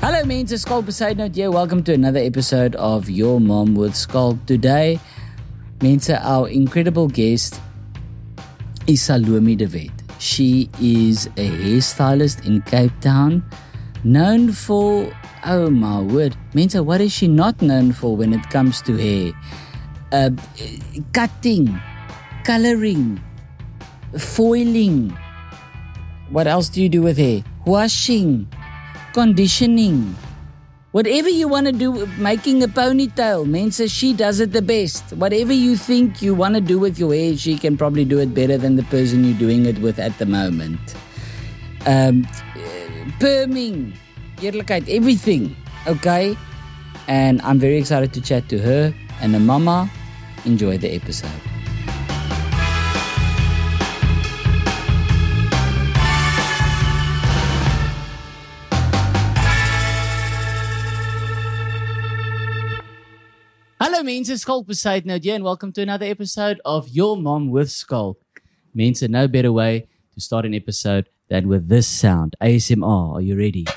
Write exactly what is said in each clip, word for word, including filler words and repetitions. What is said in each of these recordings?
Hallo mense, Skalk Besaidnout here. Welcome to another episode of Your Mom with Skalk. Today, mense, our incredible guest is Salome de Wet. She is a hairstylist in Cape Town, known for, oh my word, mense, what is she not known for when it comes to hair? Uh, cutting, coloring, foiling. What else do you do with hair? Washing, conditioning, whatever you want to do, making a ponytail. Mensa, she does it the best. Whatever you think you want to do with your hair, she can probably do it better than the person you're doing it with at the moment. Um, perming, eerlikheid, everything, okay? And I'm very excited to chat to her and her mama. Enjoy the episode. Hallo mense, Skalk Besaidnout here and welcome to another episode of Your Mom with Skalk. Mense, no better way to start an episode than with this sound. A S M R, are you ready?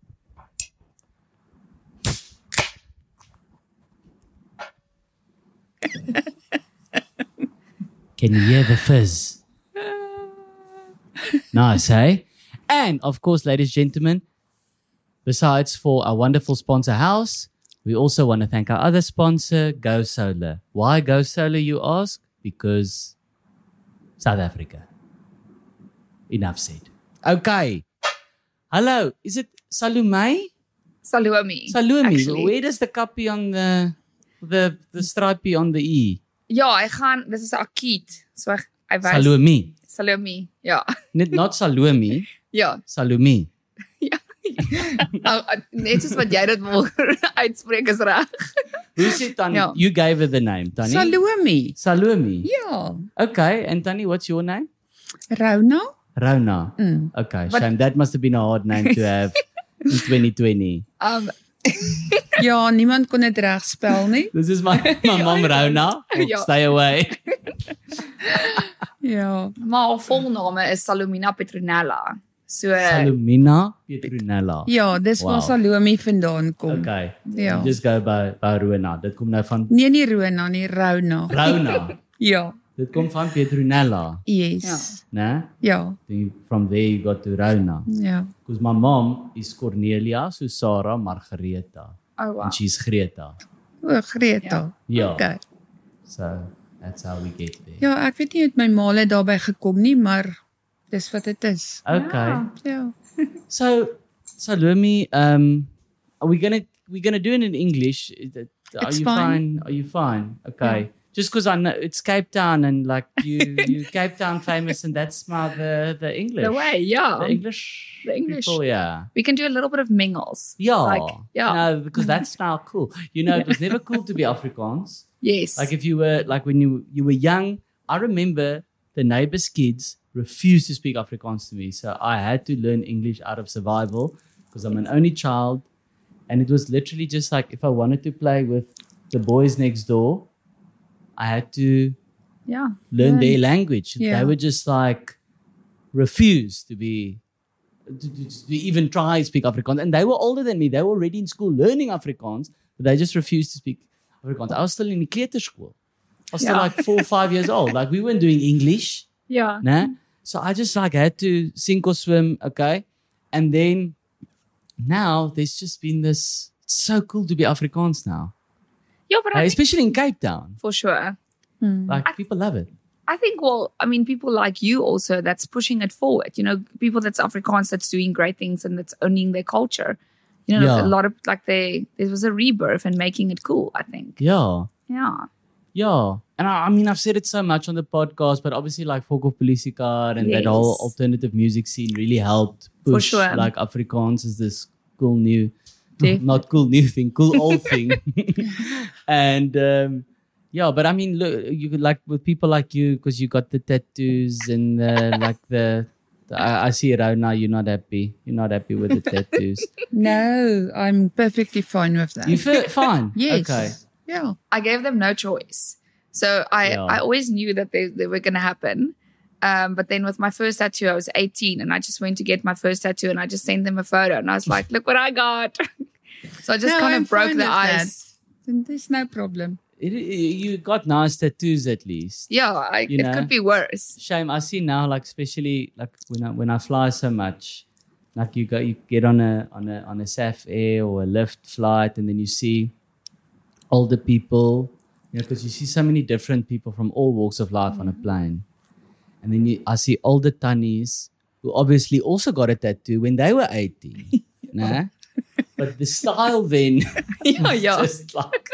Can you hear the fizz? Nice, hey? And of course, ladies and gentlemen, besides for our wonderful sponsor House, we also want to thank our other sponsor, Go Solar. Why Go Solar, you ask? Because South Africa. Enough said. Okay. Hello, is it Salome? Salome. Salome. Actually. Where does the kappie on the the the stripey on the E? Ja, hy gaan, dit is 'n akiet. So hy, hy wys Salome. Salome. Ja. Net not Salome. Ja. Salome. Ja. Nou, net soos wat jy dit wil uitspreek is reg. Who said Tanny? Ja. You gave her the name, Tanny. Salome. Salome. Ja. Okay, and Tanny, what's your name? Rona? Rona. Mm. Okay, But- shame. That must have been a hard name to have in twenty twenty. Um Ja, niemand kon dit reg spel nie. This is my, my mom, Rona. Ja. Stay away. Ja. maar haar volname is Salomina Petronella. So Salomina Petronella. Ja, dis Wow. waar Salome vandaan kom. Okay. Ja. Just go by, by Rona. Dit kom nou van Nee, nie Rona nie, Rona. Rona. Ja. Dit kom van Petronella. Yes. Né? Ja. Then From there you got to Rona. Ja. Because my mom is Cornelia, so Sarah Margareta. oh wow. And she's Greta. O, Greta. Ja. Okay. So that's how we get there. Ja, ek weet nie hoe my ma het daarbey gekom nie, maar dis wat dit is. Okay. Ja. Ja. So, Salome, um, are we gonna we gonna do it in English? Is it- Are It's you fine. fine? Are you fine? Okay. Just because I know it's Cape Town and like you you Cape Town famous and that's my the the English. The way, yeah. The English. The English. People, yeah. We can do a little bit of mingles. Yeah. Like, yeah. No, because that's now cool. You know, it was never cool to be Afrikaans. Yes. Like if you were like when you you were young, I remember the neighbors' kids refused to speak Afrikaans to me, so I had to learn English out of survival because I'm an only child, and it was literally just like if I wanted to play with the boys next door, I had to yeah. learn Learn. their language. Yeah. They would just like refuse to be to, to, to even try to speak Afrikaans, and they were older than me. They were already in school learning Afrikaans, but they just refused to speak Afrikaans. I was still in the kleuterschool. I was still Yeah. like four or five years old. Like we weren't doing English, Yeah. nah? So I just like had to sink or swim, okay? And then now there's just been this. It's so cool to be Afrikaans now, Yeah, but I Like, think especially in Cape Town. for sure. Hmm. Like people love it. I think, well, I mean, people like you also that's pushing it forward. You know, people that's Afrikaans that's doing great things and that's owning their culture. You know, Yeah. a lot of like they there was a rebirth and making it cool, I think. Yeah. Yeah. Yeah. And I, I mean, I've said it so much on the podcast, but obviously like Folk of Politica and that whole Yes. alternative music scene really helped For push sure. like Afrikaans is this cool new, Definitely. not cool new thing, cool old thing. And um, yeah, but I mean, look, you could like with people like you, because you got the tattoos and the, like the, the I, I see it out now, you're not happy. You're not happy with the tattoos. No, I'm perfectly fine with that. You feel fine? Yes. Okay. Yeah. I gave them no choice. So I, Yeah. I always knew that they, they were going to happen. Um, but then with my first tattoo, I was eighteen and I just went to get my first tattoo and I just sent them a photo and I was like, look what I got. So I just No, kind I'm of broke fine the with ice. that. There's no problem. It, you got nice tattoos at least. Yeah, I, You it know? could be worse. Shame. I see now, like especially like when I when I fly so much, like you go you get on a on a on a S A F Air or a Lyft flight, and then you see older people, you know, because you see so many different people from all walks of life on a plane, and then you, I see older tannies who obviously also got a tattoo when they were eighteen, nah, but the style then Yeah, was yeah. just like.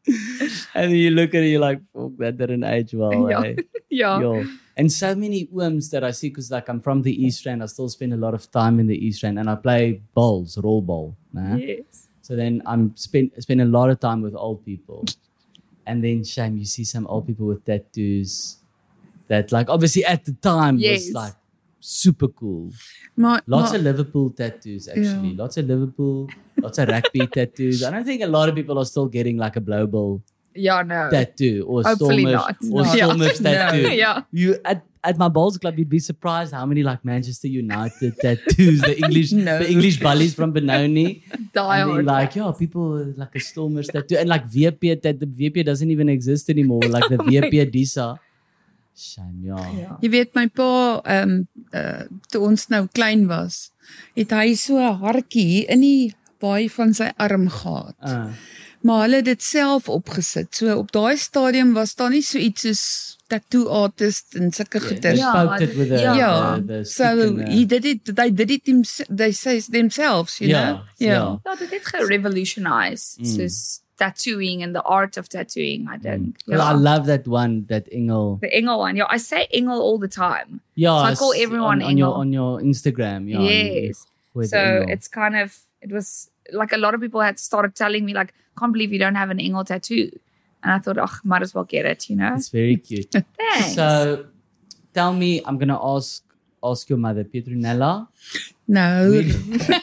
And then you look at it, you're like, "Fuck, that didn't age well." Yeah. eh? Yeah. Yo. And so many ooms that I see, because like I'm from the East Rand, I still spend a lot of time in the East Rand, and I play bowls, roll ball. Nah? Yes. So then I'm spend spend a lot of time with old people, and then shame you see some old people with tattoos that like obviously at the time Yes. was like super cool. Maar, Lots maar, of Liverpool tattoos actually. Yeah. Lots of Liverpool, lots of rugby tattoos. I don't think a lot of people are still getting like a blow ball Yeah, no. tattoo or Hopefully Stormers not. or No. Stormers Yeah. tattoo. No. Yeah. You at, at my bowls club, you'd be surprised how many like Manchester United tattoos, the English No. the English bullies from Benoni. Die And then hard. like, yeah, people with, like a Stormers tattoo. And like V P that the V P doesn't even exist anymore. Like the V P Disa. Shame, yeah. Ja. jy weet my pa, ehm um, uh, toe ons nou klein was, het hy so 'n hartjie hier in die baai van sy arm gehad. Uh, Maar hulle het dit self opgesit. So op daai stadium was daar nie so iets soos tattoo artist en sulke they goeders. Ja, poked it with a, ja. Yeah, the, the so stick and the- he did it. They did it. Them, they say themselves, you Yeah, know. yeah. Ja, dit het gerevolutionise Mm. soos tattooing and the art of tattooing, I think. Well, Ja. I love that one, that Engel. The Engel one. Yeah, I say Engel all the time. Yeah, So I call it's everyone on, on your Engel. on your Instagram. Yeah, Yes. with So Engel. it's kind of, it was like a lot of people had started telling me like, can't believe you don't have an Engel tattoo. And I thought, oh, might as well get it, you know? It's very cute. Thanks. So, tell me, I'm gonna ask ask your mother, Petronella. No. Will-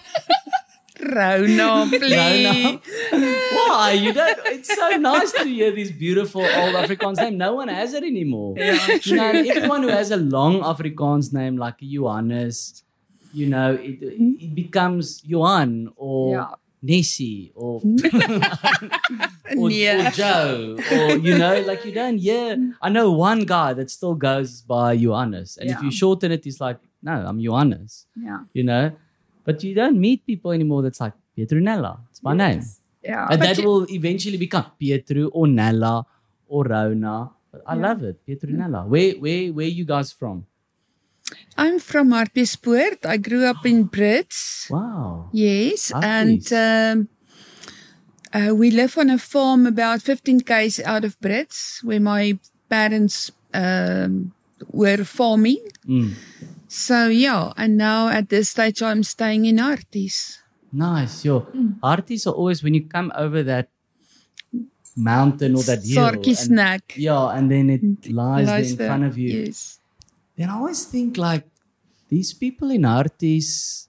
Rona, please. Rona. Why? You don't. It's so nice to hear these beautiful old Afrikaans name. No one has it anymore. Yeah, You know, and everyone who has a long Afrikaans name like Johannes, you know, it, it becomes Johan or Yeah. Nessie or or, Nee. or Joe or you know, like you don't hear. I know one guy that still goes by Johannes, and if Yeah. you shorten it, he's like, no, I'm Johannes. Yeah. You know, but you don't meet people anymore that's like Petronella. It's my name. Yeah. And But that you- will eventually become Pietro or Nella or Rona. But I Yeah. love it, Petronella. Where where where you guys from? I'm from Hartbeespoort. I grew up in Brits. Wow. Yes, Hartbees. and um, uh, we live on a farm about fifteen k's out of Brits, where my parents um, were farming. Mm. So yeah, and now at this stage I'm staying in Harties. Nice. Yo, Arties are always when you come over that mountain or that hill. Sarkie and- snack. Yeah, and then it lies there in Lies there. front of you. Yes. Then I always think like these people in Arties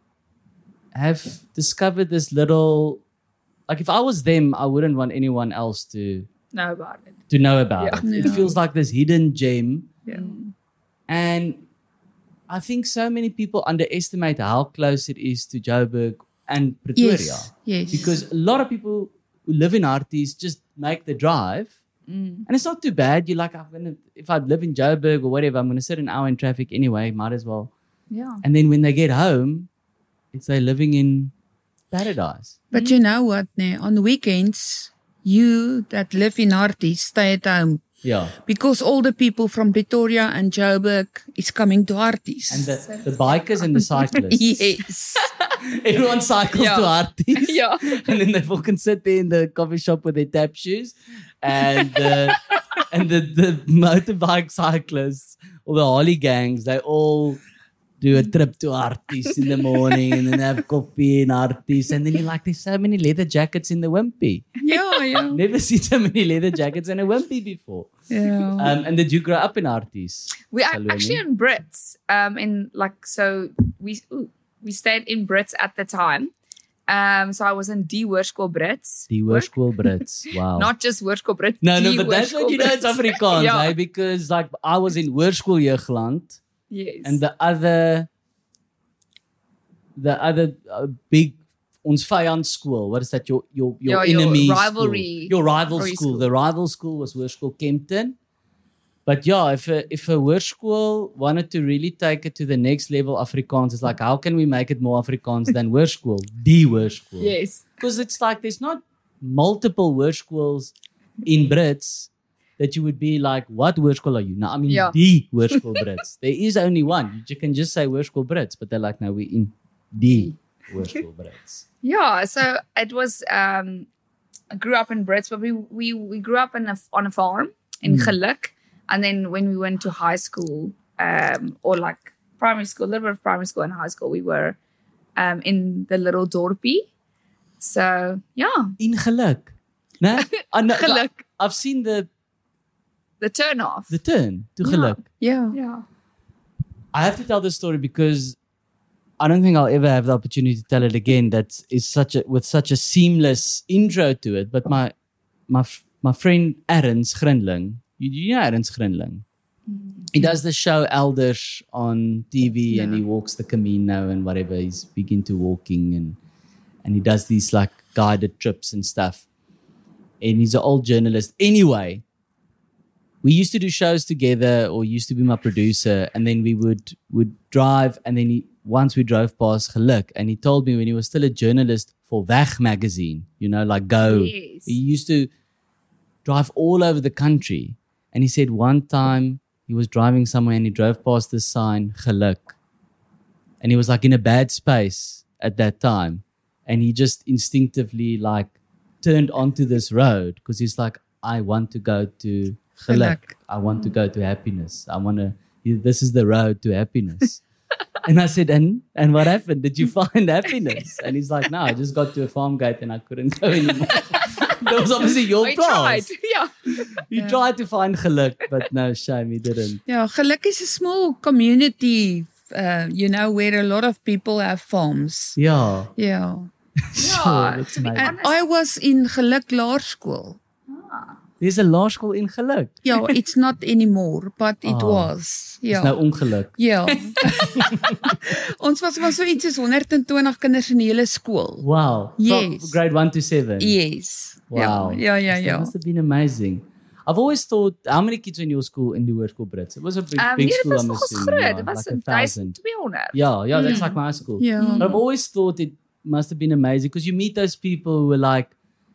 have discovered this little. Like if I was them, I wouldn't want anyone else to Know about it. to know about Yeah. it. It Yeah. feels like this hidden gem. Yeah. And I think so many people underestimate how close it is to Joburg and Pretoria. Yes. Yes. Because a lot of people who live in Arties just make the drive. Mm. And it's not too bad. You're like, I'm gonna, if I live in Joburg or whatever, I'm going to sit an hour in traffic anyway. Might as well. Yeah. And then when they get home, it's like living in paradise. But you know what, nee, on weekends, you that live in Harties stay at home. Yeah. Because all the people from Pretoria and Joburg is coming to Harties. And the, the bikers and the cyclists. Yes. Everyone cycles Yeah. to Arties. Yeah. And then they fucking sit there in the coffee shop with their tap shoes. And the, and the, the motorbike cyclists or the Holly gangs, they all do a trip to Arties in the morning and then have coffee in Arties. And then you're like, there's so many leather jackets in the Wimpy. yeah, yeah. Never seen so many leather jackets in a Wimpy before. Yeah. Um, and did you grow up in Arties? We are Salome? actually in Brits. Um, in like so we ooh, we stayed in Brits at the time, Um, so I was in die Hoërskool Brits. Die Hoërskool Brits. Wow. Not just Hoërskool Brits. no, no, die but that's what you know it's Hoërskool Brits. Afrikaans, Ja. eh? Because like I was in Hoërskool Jeugland Yes. and the other the other uh, big ons vyand school, what is that? Your your your Ja, your enemy rivalry- school. Your rival rivalry school. school. The rival school was Hoërskool Kempton. But yeah, if a if a hoërskool wanted to really take it to the next level Afrikaans, it's like how can we make it more Afrikaans than hoërskool? Die hoërskool. Yes. Because it's like there's not multiple hoërskools in Brits that you would be like, what hoërskool are you? No, I mean Yeah. die hoërskool Brits. There is only one. You can just say hoërskool Brits, but they're like, no, we're in die hoërskool Brits. Yeah, so it was. Um, I grew up in Brits, but we we we grew up in a, on a farm in Mm. Geluk, and then when we went to high school, um, or like primary school, a little bit of primary school and high school, we were um in the little dorpie. So yeah, In geluk. No? I know, Geluk. I've seen the the turn off. the turn to Yeah. geluk. Yeah. yeah. I have to tell this story because I don't think I'll ever have the opportunity to tell it again. That is such a with such a seamless intro to it. But my my f- my friend Aaron's Grinling, you, you know Aaron's Grinling. He does the show Elders on T V and Yeah. he walks the Camino and whatever. He's big into walking and and he does these like guided trips and stuff. And he's an old journalist. Anyway, we used to do shows together, or used to be my producer, and then we would would drive, and then he, once we drove past Geluk, and he told me when he was still a journalist for Weg magazine, you know, like Go. Yes. He used to drive all over the country, and he said one time he was driving somewhere and he drove past this sign Geluk, and he was like in a bad space at that time, and he just instinctively like turned onto this road because he's like, I want to go to Geluk. Geluk. I want to go to happiness. I want to, this is the road to happiness. And I said, and and what happened? Did you find happiness? And he's like, no, I just got to a farm gate and I couldn't go anymore. That was obviously your We plan. tried. Yeah. He Yeah. tried to find geluk, but no, shame, he didn't. Yeah, Geluk is a small community, uh, you know, where a lot of people have farms. Yeah. Yeah. Sure, that's to be amazing. And I was in Geluk Laerskool. There's a laerskool in geluk. Yeah, it's not anymore, but it Oh. was. It's Ja. nou ongeluk. Ja. Ons was maar so iets soos one hundred twenty kinders in die hele skool. Wow. Yes. From grade one to seven. Yes. Wow. Ja, ja, ja. That ja. must have been amazing. I've always thought, how many kids were in your school in the Hoërskool Brits? It was a big, Um, big nee, dit school, was I'm nogals assuming. groot. yeah, Dit was like a een thousand. twaalf honderd. Yeah, yeah, that's Mm. like my school. Ja. But I've always thought it must have been amazing because you meet those people who are like,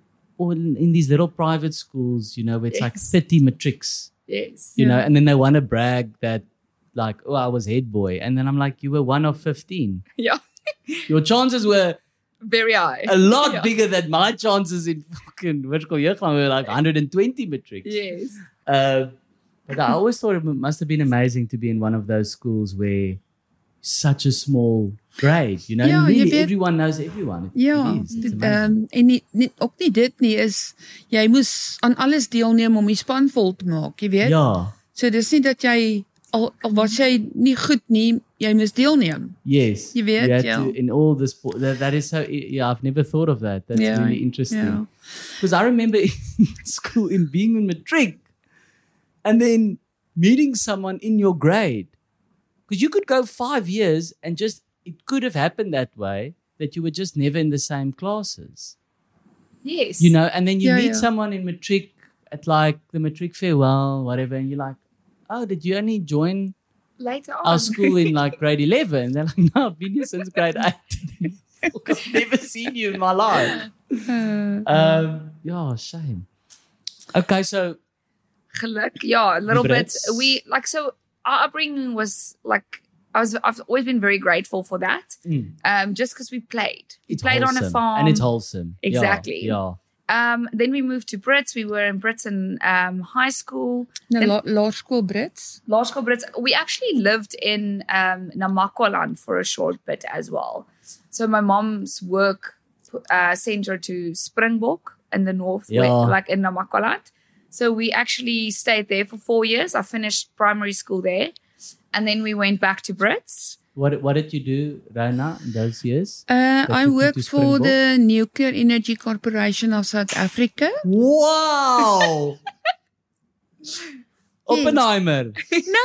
or in, in these little private schools, you know, where it's like Yes. thirty matrics, Yes. you Yeah. know, and then they want to brag that, like, oh, I was head boy. And then I'm like, you were one of fifteen. Yeah. Your chances were Very high. a lot Yeah. bigger than my chances in fucking Hoërskool Jeugland were like one hundred twenty matrics. Yes. Uh, but I always thought it must have been amazing to be in one of those schools where such a small grade, you know, Ja, and jy really weet- everyone knows everyone. It, Ja, it is. It's dit, amazing. um, en nie, nie, ook nie dit nie is, jy moes aan alles deelneem om die span vol te maak, jy weet? Ja, So dis nie dat jy, al, al was jy nie goed nie, jy moes deelneem. yes. Je weet, You had ja. to, in all the sport, that, that is so, yeah, I've never thought of that. That's Ja, really interesting. ja. Because I remember in school, in being in matric, and then meeting someone in your grade. Because you could go five years and just, it could have happened that way, that you were just never in the same classes. Yes. You know, and then you Yeah, meet yeah. someone in matric at like the matric farewell, whatever, and you're like, oh, did you only join Later on. our school in like grade eleven? And they're like, no, I've been here since grade eight. I've never seen you in my life. Uh, Um, yeah, shame. Okay, so Geluk. Yeah, a little bit. Brits. We like so our upbringing was like I was I've always been very grateful for that. mm, Um, just because we played. We it's played on a wholesome. farm. And it's wholesome. Yeah, Exactly. Yeah. Um, then we moved to Brits. We were in Brits in um, high school. nou, En- la, Laerskool Brits. Laerskool Brits. We actually lived in um, Namakwaland for a short bit as well. So my mom's work uh, sent her to Springbok in the north, Yeah. where- like in Namakwaland. So we actually stayed there for four years. I finished primary school there. And then we went back to Brits. What What did you do, Rana, in those years? Uh, I you worked went to for Springbok? the Nuclear Energy Corporation of South Africa. Wow! Oppenheimer. No,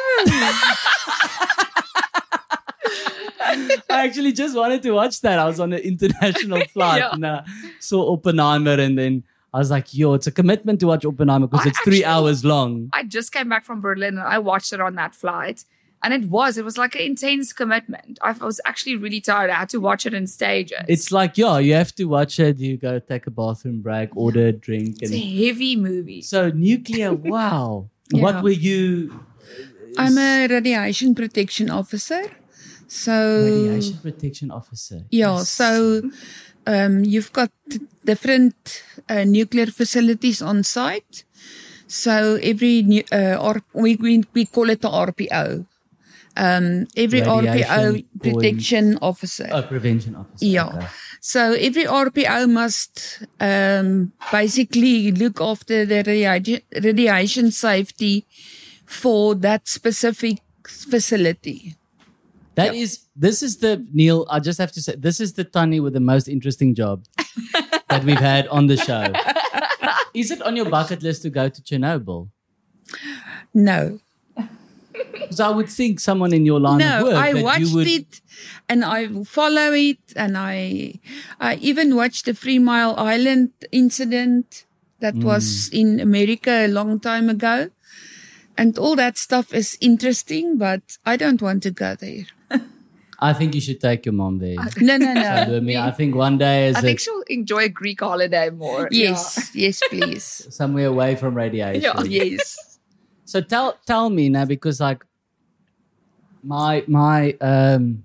I actually just wanted to watch that. I was on an international flight Yeah. and I saw Oppenheimer, and then I was like, yo, it's a commitment to watch Oppenheimer because I it's three actually- hours long. I just came back from Berlin and I watched it on that flight. And it was, it was like an intense commitment. I was actually really tired. I had to watch it in stages. It's like, yeah, you have to watch it. You go take a bathroom break, order a drink. It's a And heavy movie. so nuclear, wow. Yeah. What were you? I'm a radiation protection officer. So Radiation protection officer. yeah, Yes. so um, you've got different uh, nuclear facilities on site. So every nu- uh, R- we, we we call it the R P O. Um, every R P O Radiation protection officer. Oh, prevention officer. Yeah. Okay. So every R P O must um, basically look after the radi- radiation safety for that specific facility. That is, this is the, Neil, I just have to say, this is the Tani with the most interesting job that we've had on the show. Is it on your bucket list to go to Chernobyl? No. Because I would think someone in your line of No, work I that watched you would, it and I follow it, and I I even watched the Three Mile Island incident that Mm. was in America a long time ago. And all that stuff is interesting, but I don't want to go there. I think you should take your mom there. No, no, no. Salome. I think one day as I a, think she'll enjoy a Greek holiday more. Yes, yes, please. somewhere away from radiation. Yeah. Yes. So tell tell me now, because like my my um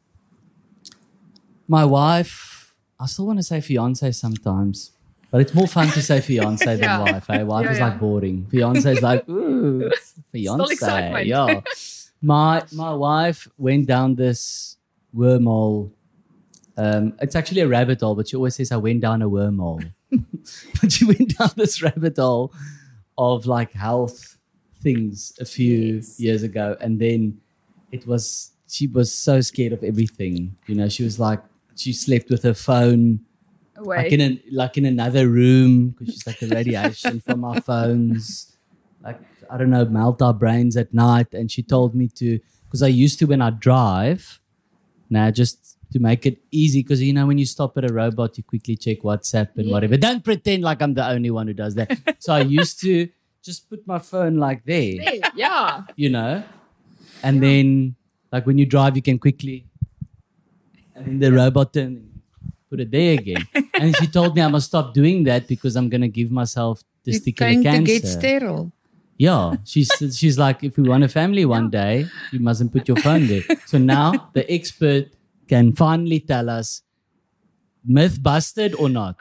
my wife, I still want to say fiance sometimes, but it's more fun to say fiance than Yeah. wife. Eh? Wife Yeah, is yeah. like boring. Fiance is like ooh, fiance. excitement. Yeah. My my wife went down this wormhole. Um, it's actually a rabbit hole, but she always says I went down a wormhole. But she went down this rabbit hole of like health things a few Yes. years ago, and then it was she was so scared of everything. You know, she was like she slept with her phone Away. like in a, like in another room because she's like the radiation from our phones. Like I don't know, melt our brains at night. And she told me to, because I used to when I drive. Now just to make it easy, because you know when you stop at a robot, you quickly check WhatsApp and Yeah. whatever. Don't pretend like I'm the only one who does that. So I used to just put my phone like there, Hey, yeah. you know, and then like when you drive, you can quickly, and then the robot turn, put it there again. And she told me I must stop doing that because I'm gonna give myself You're testicular going cancer. to get sterile. Yeah, she's she's like, if we want a family one day, you mustn't put your phone there. So now the expert can finally tell us, myth busted or not?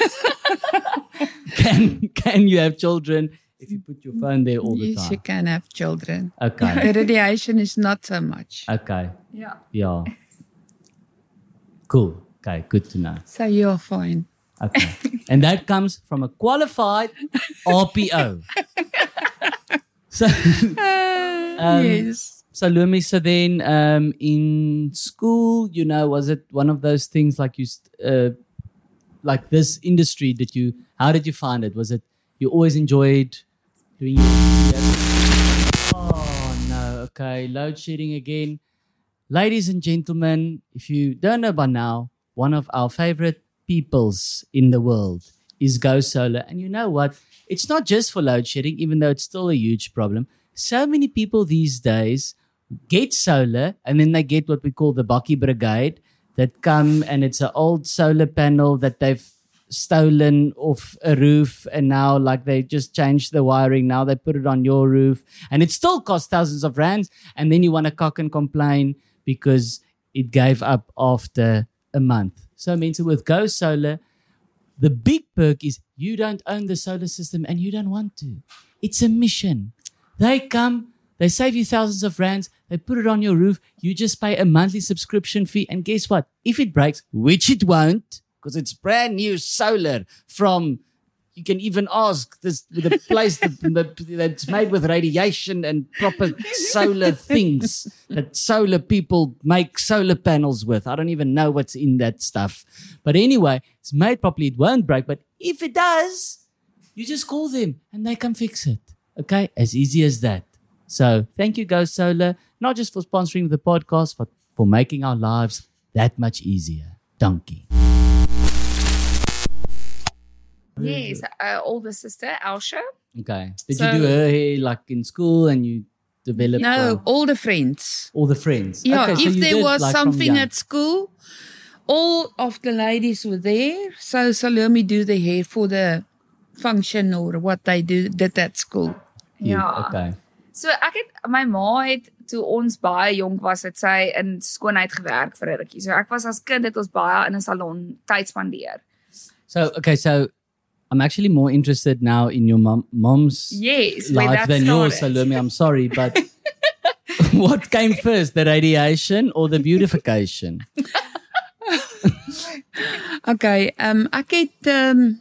can can you have children if you put your phone there all the Yes, you time? can have children. Okay, The radiation is not so much. okay, Yeah. yeah, cool. Okay, good to know. So you're fine. Okay, and that comes from a qualified R P O. So. Um, yes. So Lumi, so then um, in school, you know, was it one of those things like you, st- uh, like this industry? Did you? How did you find it? Was it you always enjoyed doing? Your, oh no! Okay, load shedding again, ladies and gentlemen. If you don't know by now, one of our favorite peoples in the world is Go Solar, and you know what? It's not just for load shedding, even though it's still a huge problem. So many people these days get solar and then they get what we call the Bakkie Brigade that come and it's an old solar panel that they've stolen off a roof and now like they just changed the wiring. Now they put it on your roof and it still costs thousands of rands. And then you want to cock and complain because it gave up after a month. So Mensa, with Go Solar, the big perk is you don't own the solar system and you don't want to. It's a mission. They come, they save you thousands of rands, they put it on your roof, you just pay a monthly subscription fee, and guess what? If it breaks, which it won't, because it's brand new solar from you can even ask this with a place that, that, that's made with radiation and proper solar things that solar people make solar panels with. I don't even know what's in that stuff. But anyway, it's made properly. It won't break. But if it does, you just call them and they can fix it. Okay? As easy as that. So thank you, Go Solar, not just for sponsoring the podcast, but for making our lives that much easier. Donkey. Yes, uh, older sister, Elsha. Okay. Did So- you do her hair like in school and you developed No, uh, all the friends. all the friends? Yeah, Okay, so if you there did, was like, from something young. at school, all of the ladies were there. So Salome do the hair for the function or what they do did at school. You, Ja. Okay. So ek het my ma het toe ons baie jonk was, het sy in skoonheid gewerk vir 'n rukkie. So ek was as kind het ons baie in 'n salon tyd spandeer. So, okay, so I'm actually more interested now in your mom, mom's Yes, where life that than yours, started. Salome. I'm sorry, but what came first, the radiation or the beautification? Okay, ehm um, ek het ehm um,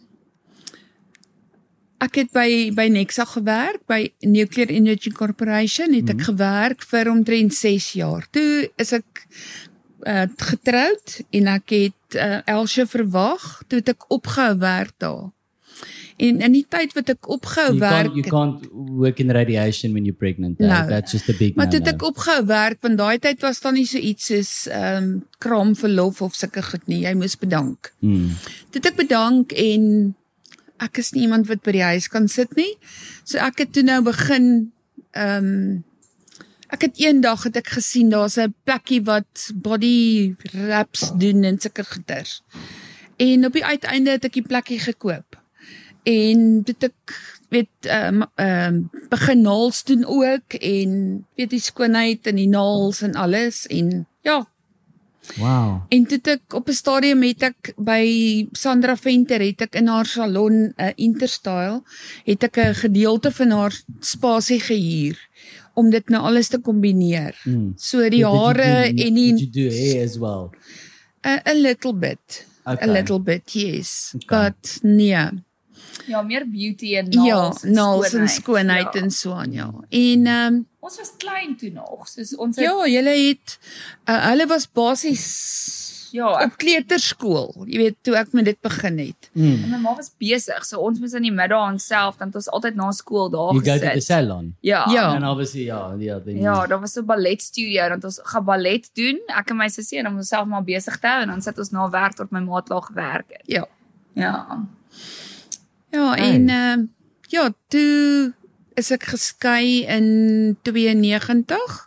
ek het by by Nexa gewerk by Nuclear Energy Corporation het ek Mhm. gewerk vir omtrent ses jaar. Toe is ek uh, getroud en ek het uh, Elsje verwag, toe het ek opgehou werk daar. En in die tyd wat ek opgehou You werk, can't, you can't work in radiation when you're pregnant. eh? No. That's just a big maar toe het no-no. ek opgehou werk want daai tyd was daar nie so iets soos ehm um, kraamverlof of sulke goed nie. Jy moes bedank. Mm. Toe het ek bedank en ek is nie iemand wat by die huis kan sit nie. So ek het toe nou begin ehm um, ek het eendag het ek gesien daar's 'n plekkie wat body wraps doen en sulke goeders. En op die uiteinde het ek die plekkie gekoop. En dit ek weet ehm um, um, begin naels doen ook en weet die skoonheid en die naels en alles en ja. Wow. En toe het ek op 'n stadium het ek by Sandra Venter het ek in haar salon uh, Interstyle het ek 'n gedeelte van haar spasie gehuur om dit nou alles te kombineer. Mm. So die hare Did you do, en die Did you do hair as well? a, a little bit. Okay. A little bit, yes. Okay. But nee. Ja, meer beauty en Ja, nails naels en skoonheid en so aan, ja. En ehm um, Ons was klein toe nog, soos ons het, ja, julle het uh, hulle was basies ja, op ek, kleuterskool. Jy weet toe ek met dit begin het. Mm. my ma was besig, so ons moes in die middag aan self, dan het ons altyd na skool daar You go to the gesit. salon. Ja. Ja. And obviously, yeah, yeah. Then Ja, daar was so 'n balletstudio, dan het ons geballet doen, ek en my sussie en om onsself maar besig te hou en dan sit ons na werk tot my maat laag gewerk het. Ja. Ja. Ja, Hey. en ehm uh, ja, toe is ek geskei in tweeënnegentig.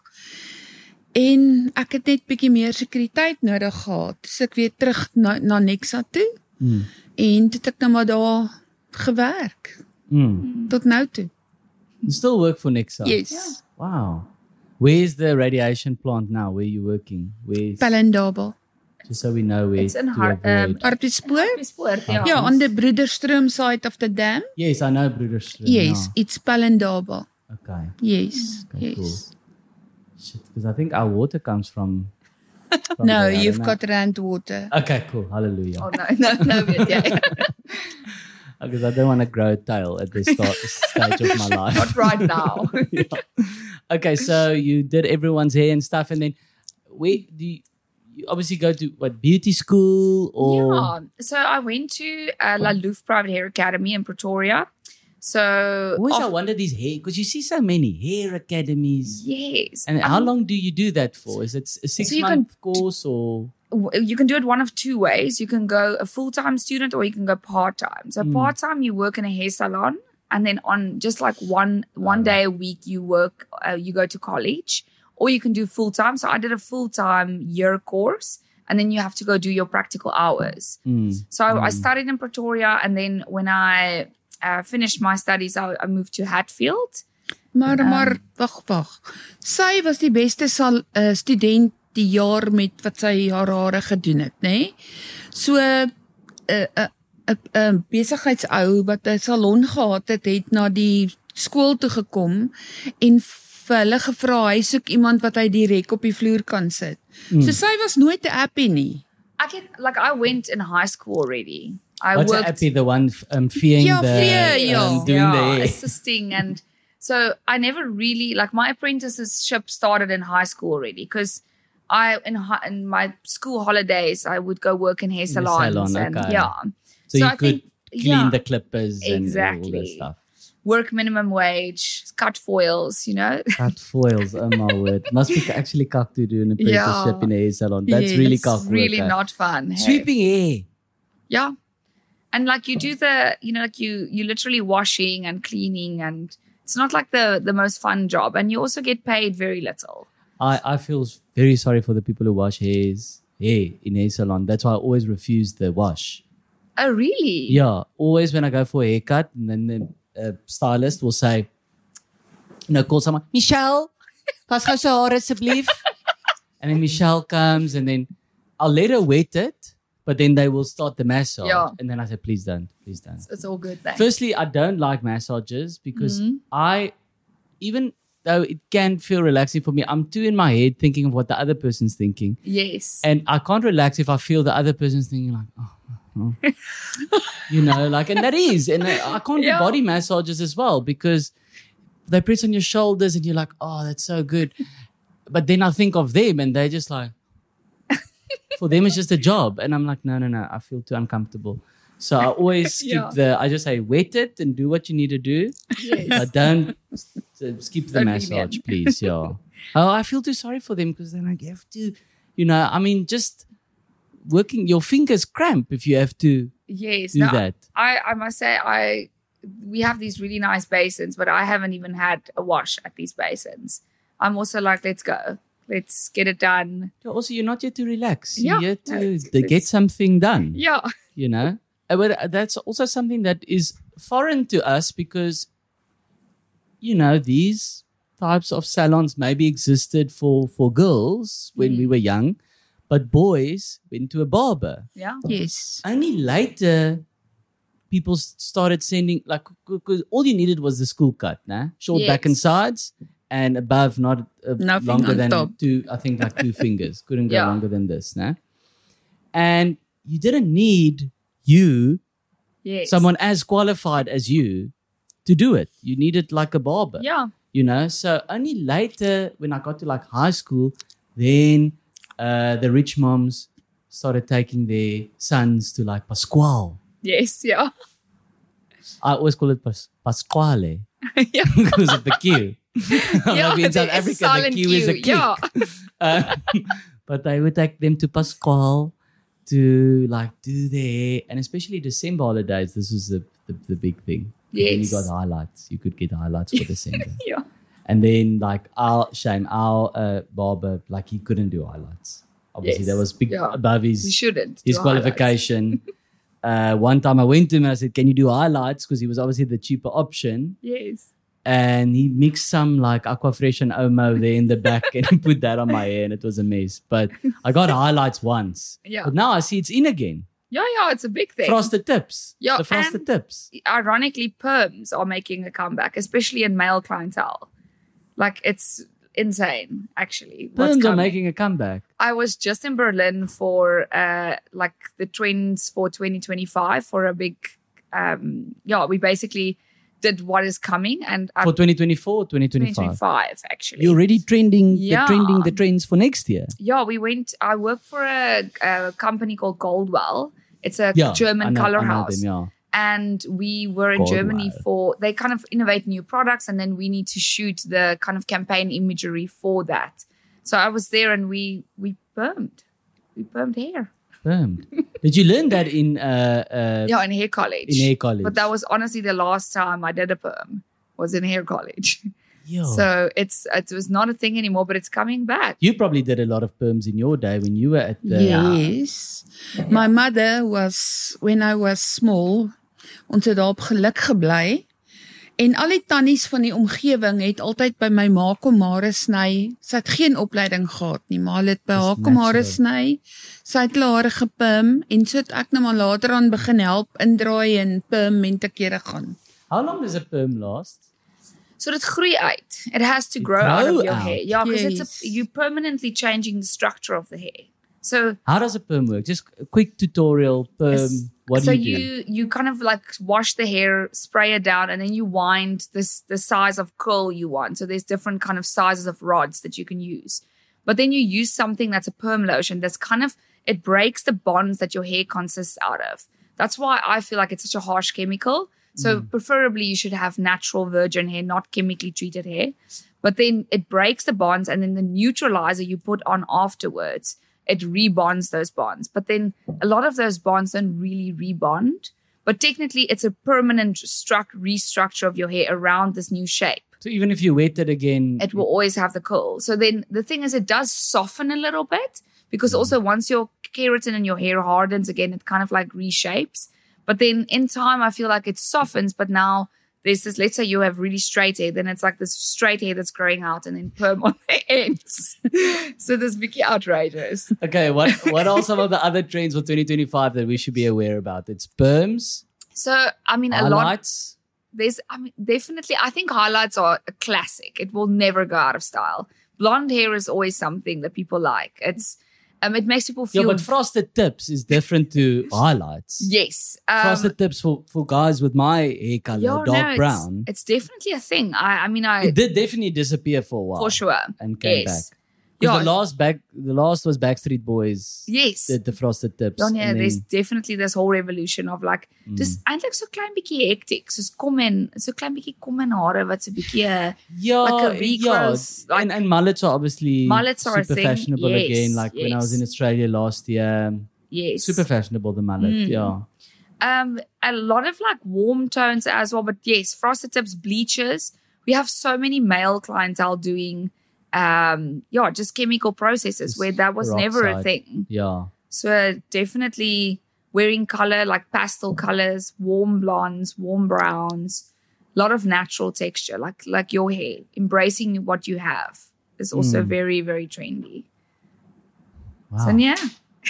En ek het net bietjie meer sekuriteit nodig gehad. Dus ek weer terug na na Nexa toe Mm. en toe het ek nou maar daar gewerk Mm. tot nou toe. You still work for Nexa? Yes. Wow. Where's the radiation plant now? Where are you working? Where's, Pelendabel. just so we know where It's in to Har- avoid. Hartbeespoort? Sport, ja. Ja, on the Broederstroom side of the dam. Yes, I know Broederstroom. Yes, it's Pelendabel. Yeah. Okay. Yes. Okay, Yes. cool. Shit, because I think our water comes from. from No, there, I you've don't got rand water. know. Okay, cool. Hallelujah. Oh no, no, no weet jy. Because I don't want to grow a tail at this start, stage of my life. Not right now. Yeah. Okay, so you did everyone's hair and stuff, and then where do you, you obviously go to what beauty school or Yeah. So I went to uh, La Louvre Private Hair Academy in Pretoria. So always I of- wonder these hair because you see so many hair academies. yes. And how Um, long do you do that for? Is it a six So you month course or w- you can do it one of two ways. You can go a full-time student or you can go part-time. So Mm. part-time you work in a hair salon and then on just like one one Oh. day a week you work uh, you go to college or you can do full-time. So I did a full-time year course and then you have to go do your practical hours. Mm. So I Mm. studied in Pretoria and then when I uh, finished my studies I, I moved to Hatfield. Maar Um, maar wag wag. Sy was die beste sal uh, student die jaar met wat sy haar hare gedoen het, nê? Nee? So 'n uh, 'n uh, 'n uh, besigheidsou wat 'n salon gehad het, het na die skool toe gekom en vir hulle gevra hy soek iemand wat hy direk op die vloer kan sit. Mm. So sy was nooit te happy nie. I get like I went in high school already. I What's worked. Appy, the one um, feeing Yeah, the, fear, yeah. um, doing yeah, the hair. assisting. And so I never really, like my apprenticeship started in high school already because I, in, hi- in my school holidays, I would go work in hair the salons. salon, and okay. yeah. So, you I could think, clean yeah, the clippers and all that Exactly. stuff. work minimum wage, cut foils, you know. Cut foils, oh my word. Must be actually cock to do an apprenticeship Yeah. in a hair salon. That's Yes, really It's cock really work. eh? not fun. hey. Sweeping hair. Yeah. And like you do the, you know, like you you literally washing and cleaning, and it's not like the the most fun job, and you also get paid very little. I, I feel very sorry for the people who wash hairs, hair in a salon. That's why I always refuse the wash. Oh, really? Yeah, always when I go for a haircut, and then the uh, stylist will say, you know, call someone, Michelle, pas gou so hare asseblief. And then Michelle comes, and then I'll let her wet it, but then they will start the massage. Yeah. And then I say, please don't, please don't. It's, it's all good then. Firstly, I don't like massages because Mhm. I, even though it can feel relaxing for me, I'm too in my head thinking of what the other person's thinking. Yes. And I can't relax if I feel the other person's thinking like, oh, oh. you know, like, and that is, and I I can't Yeah. do body massages as well because they press on your shoulders and you're like, oh, that's so good. But then I think of them and they're just like, for them it's just a job. And I'm like, no, no, no, I feel too uncomfortable. So I always skip Yeah. the, I just say, wet it and do what you need to do. yes. But don't s- s- skip the Don't massage, lenient. please. Yeah. Oh, I feel too sorry for them because they're like, you have to, you know, I mean, just working, your fingers cramp if you have to Yes. do No, that. I, I must say, I we have these really nice basins, but I haven't even had a wash at these basins. I'm also like, let's go. Let's get it done. Also, you're not here to relax. Yeah. You're here No, to, it's- to get it's- something done, Yeah. you know. Uh, But that's also something that is foreign to us because, you know, these types of salons maybe existed for, for girls when Mm. we were young, but boys went to a barber. Yeah. Yes. Only later, people s- started sending, like, because all you needed was the school cut, nah? Short back and Yes. sides, and above not uh, Nothing longer on than top. two, I think like two fingers. Couldn't go Yeah. longer than this, nah? And you didn't need you, Yes. someone as qualified as you, to do it. You needed like a barber, Yeah. you know? So only later, when I got to like high school, then uh, the rich moms started taking their sons to like Pasquale. Yes. Yeah. I always call it Pas- Pasquale yeah. because of the Q. Yeah, Maybe in South there is a Africa, the silent Q is a Q, click. yeah. Uh, but I would take them to Pasquale to like do their, and especially December holidays, this was the, the, the big thing. Then you Yes. got highlights. You could get highlights for December. Yeah. And then like our, shame, our uh, barber, like he couldn't do highlights. Obviously, Yes. that was big Yeah. above You his shouldn't. his do highlights. qualification. uh, one time I went to him and I said, can you do highlights? Because he was obviously the cheaper option. Yes. And he mixed some like Aquafresh and Omo there in the back and he put that on my hair and it was a mess. But I got highlights once. Yeah. But now I see it's in again. Yeah. Yeah. It's a big thing. Frosted tips. Yeah, The frosted and- tips. Ironically, perms are making a comeback, especially in male clientele. Like it's insane, actually. what's Perms are coming. making a comeback. I was just in Berlin for uh like the trends for twenty twenty-five for a big um yeah, we basically did what is coming and For twenty twenty-four, twenty twenty twenty-five. twenty-five actually. You're already trending, Yeah. the trending the trends for next year. Yeah, we went I work for a, a company called Goldwell. It's a Yeah. German I know, color I know house. them, yeah. And we were in Goldwell. Germany for they kind of innovate new products and then we need to shoot the kind of campaign imagery for that. So I was there and we we permed. We permed hair. Permed. Did you learn that in uh, uh, Yeah, in hair college. in hair college? But that was honestly the last time I did a perm was in hair college. Yeah. So it's it was not a thing anymore, but it's coming back. You probably did a lot of perms in your day when you were at the. Yes. My mother was, when I was small, ons het daar op geluk gebly. En al die tannies van die omgewing het altyd by my ma kom hare sny. Sy het geen opleiding gehad nie, maar hulle het by Dis haar kom hare natural. sny. Sy het hulle hare gepim en so het ek nou maar later aan begin help indraai en pim en te kere gaan. How long does a perm last? So dit groei uit. It has to It grow out grow of your out. hair. Yeah, because Yes. it's a, you're permanently changing the structure of the hair. So How does a perm work? Just a quick tutorial perm. Yes. What so do you, do? you you kind of like wash the hair, spray it down, and then you wind this the size of curl you want. So there's different kind of sizes of rods that you can use. But then you use something that's a perm lotion that's kind of, it breaks the bonds that your hair consists out of. That's why I feel like it's such a harsh chemical. So mm. preferably you should have natural virgin hair, not chemically treated hair. But then it breaks the bonds, and then the neutralizer you put on afterwards, it rebonds those bonds. But then a lot of those bonds don't really rebond. But technically it's a permanent struct restructure of your hair around this new shape. So even if you wet it again, it will always have the curl. So then the thing is, it does soften a little bit, because mm. also once your keratin in your hair hardens again, it kind of like reshapes. But then in time, I feel like it softens. But now there's this, let's say you have really straight hair, then it's like this straight hair that's growing out and then perm on the ends. So this Vicky outrageous. Okay, what what are some of the other trends for twenty twenty-five that we should be aware about? It's perms. So I mean, a highlights. lot. There's, I mean, definitely, I think highlights are a classic. It will never go out of style. Blonde hair is always something that people like. It's, um, it makes people feel. Yeah, but frosted tips is different to highlights. Yes. Um, frosted tips for, for guys with my hair color, yeah, dark no, it's, brown. It's definitely a thing. I, I mean, I. It did definitely disappear for a while. For sure. And came yes. back. Because Yeah. the last back, the last was Backstreet Boys. Yes. Did the frosted tips. Dan, ja, and there's then- definitely this whole revolution of like, Mm. dis eintlik so klein bietjie hectic, soos kom en, so klein bietjie kom en hare wat so bietjie, yeah, like a yeah. regrowth, like- and, and mullets are obviously Mullets are a super thing. fashionable Yes, again. Like when I was yes. in Australia last year, yes. super fashionable, the mullet. Mm. Yeah. Um, a lot of like warm tones as well, but yes, frosted tips, bleachers. We have so many male clientele doing, um, yeah, just chemical processes Just where that was never a peroxide. thing. Yeah. So definitely wearing color, like pastel colors, warm blondes, warm browns, a lot of natural texture, like like your hair. Embracing what you have is also Mm. very, very trendy. Wow. So yeah.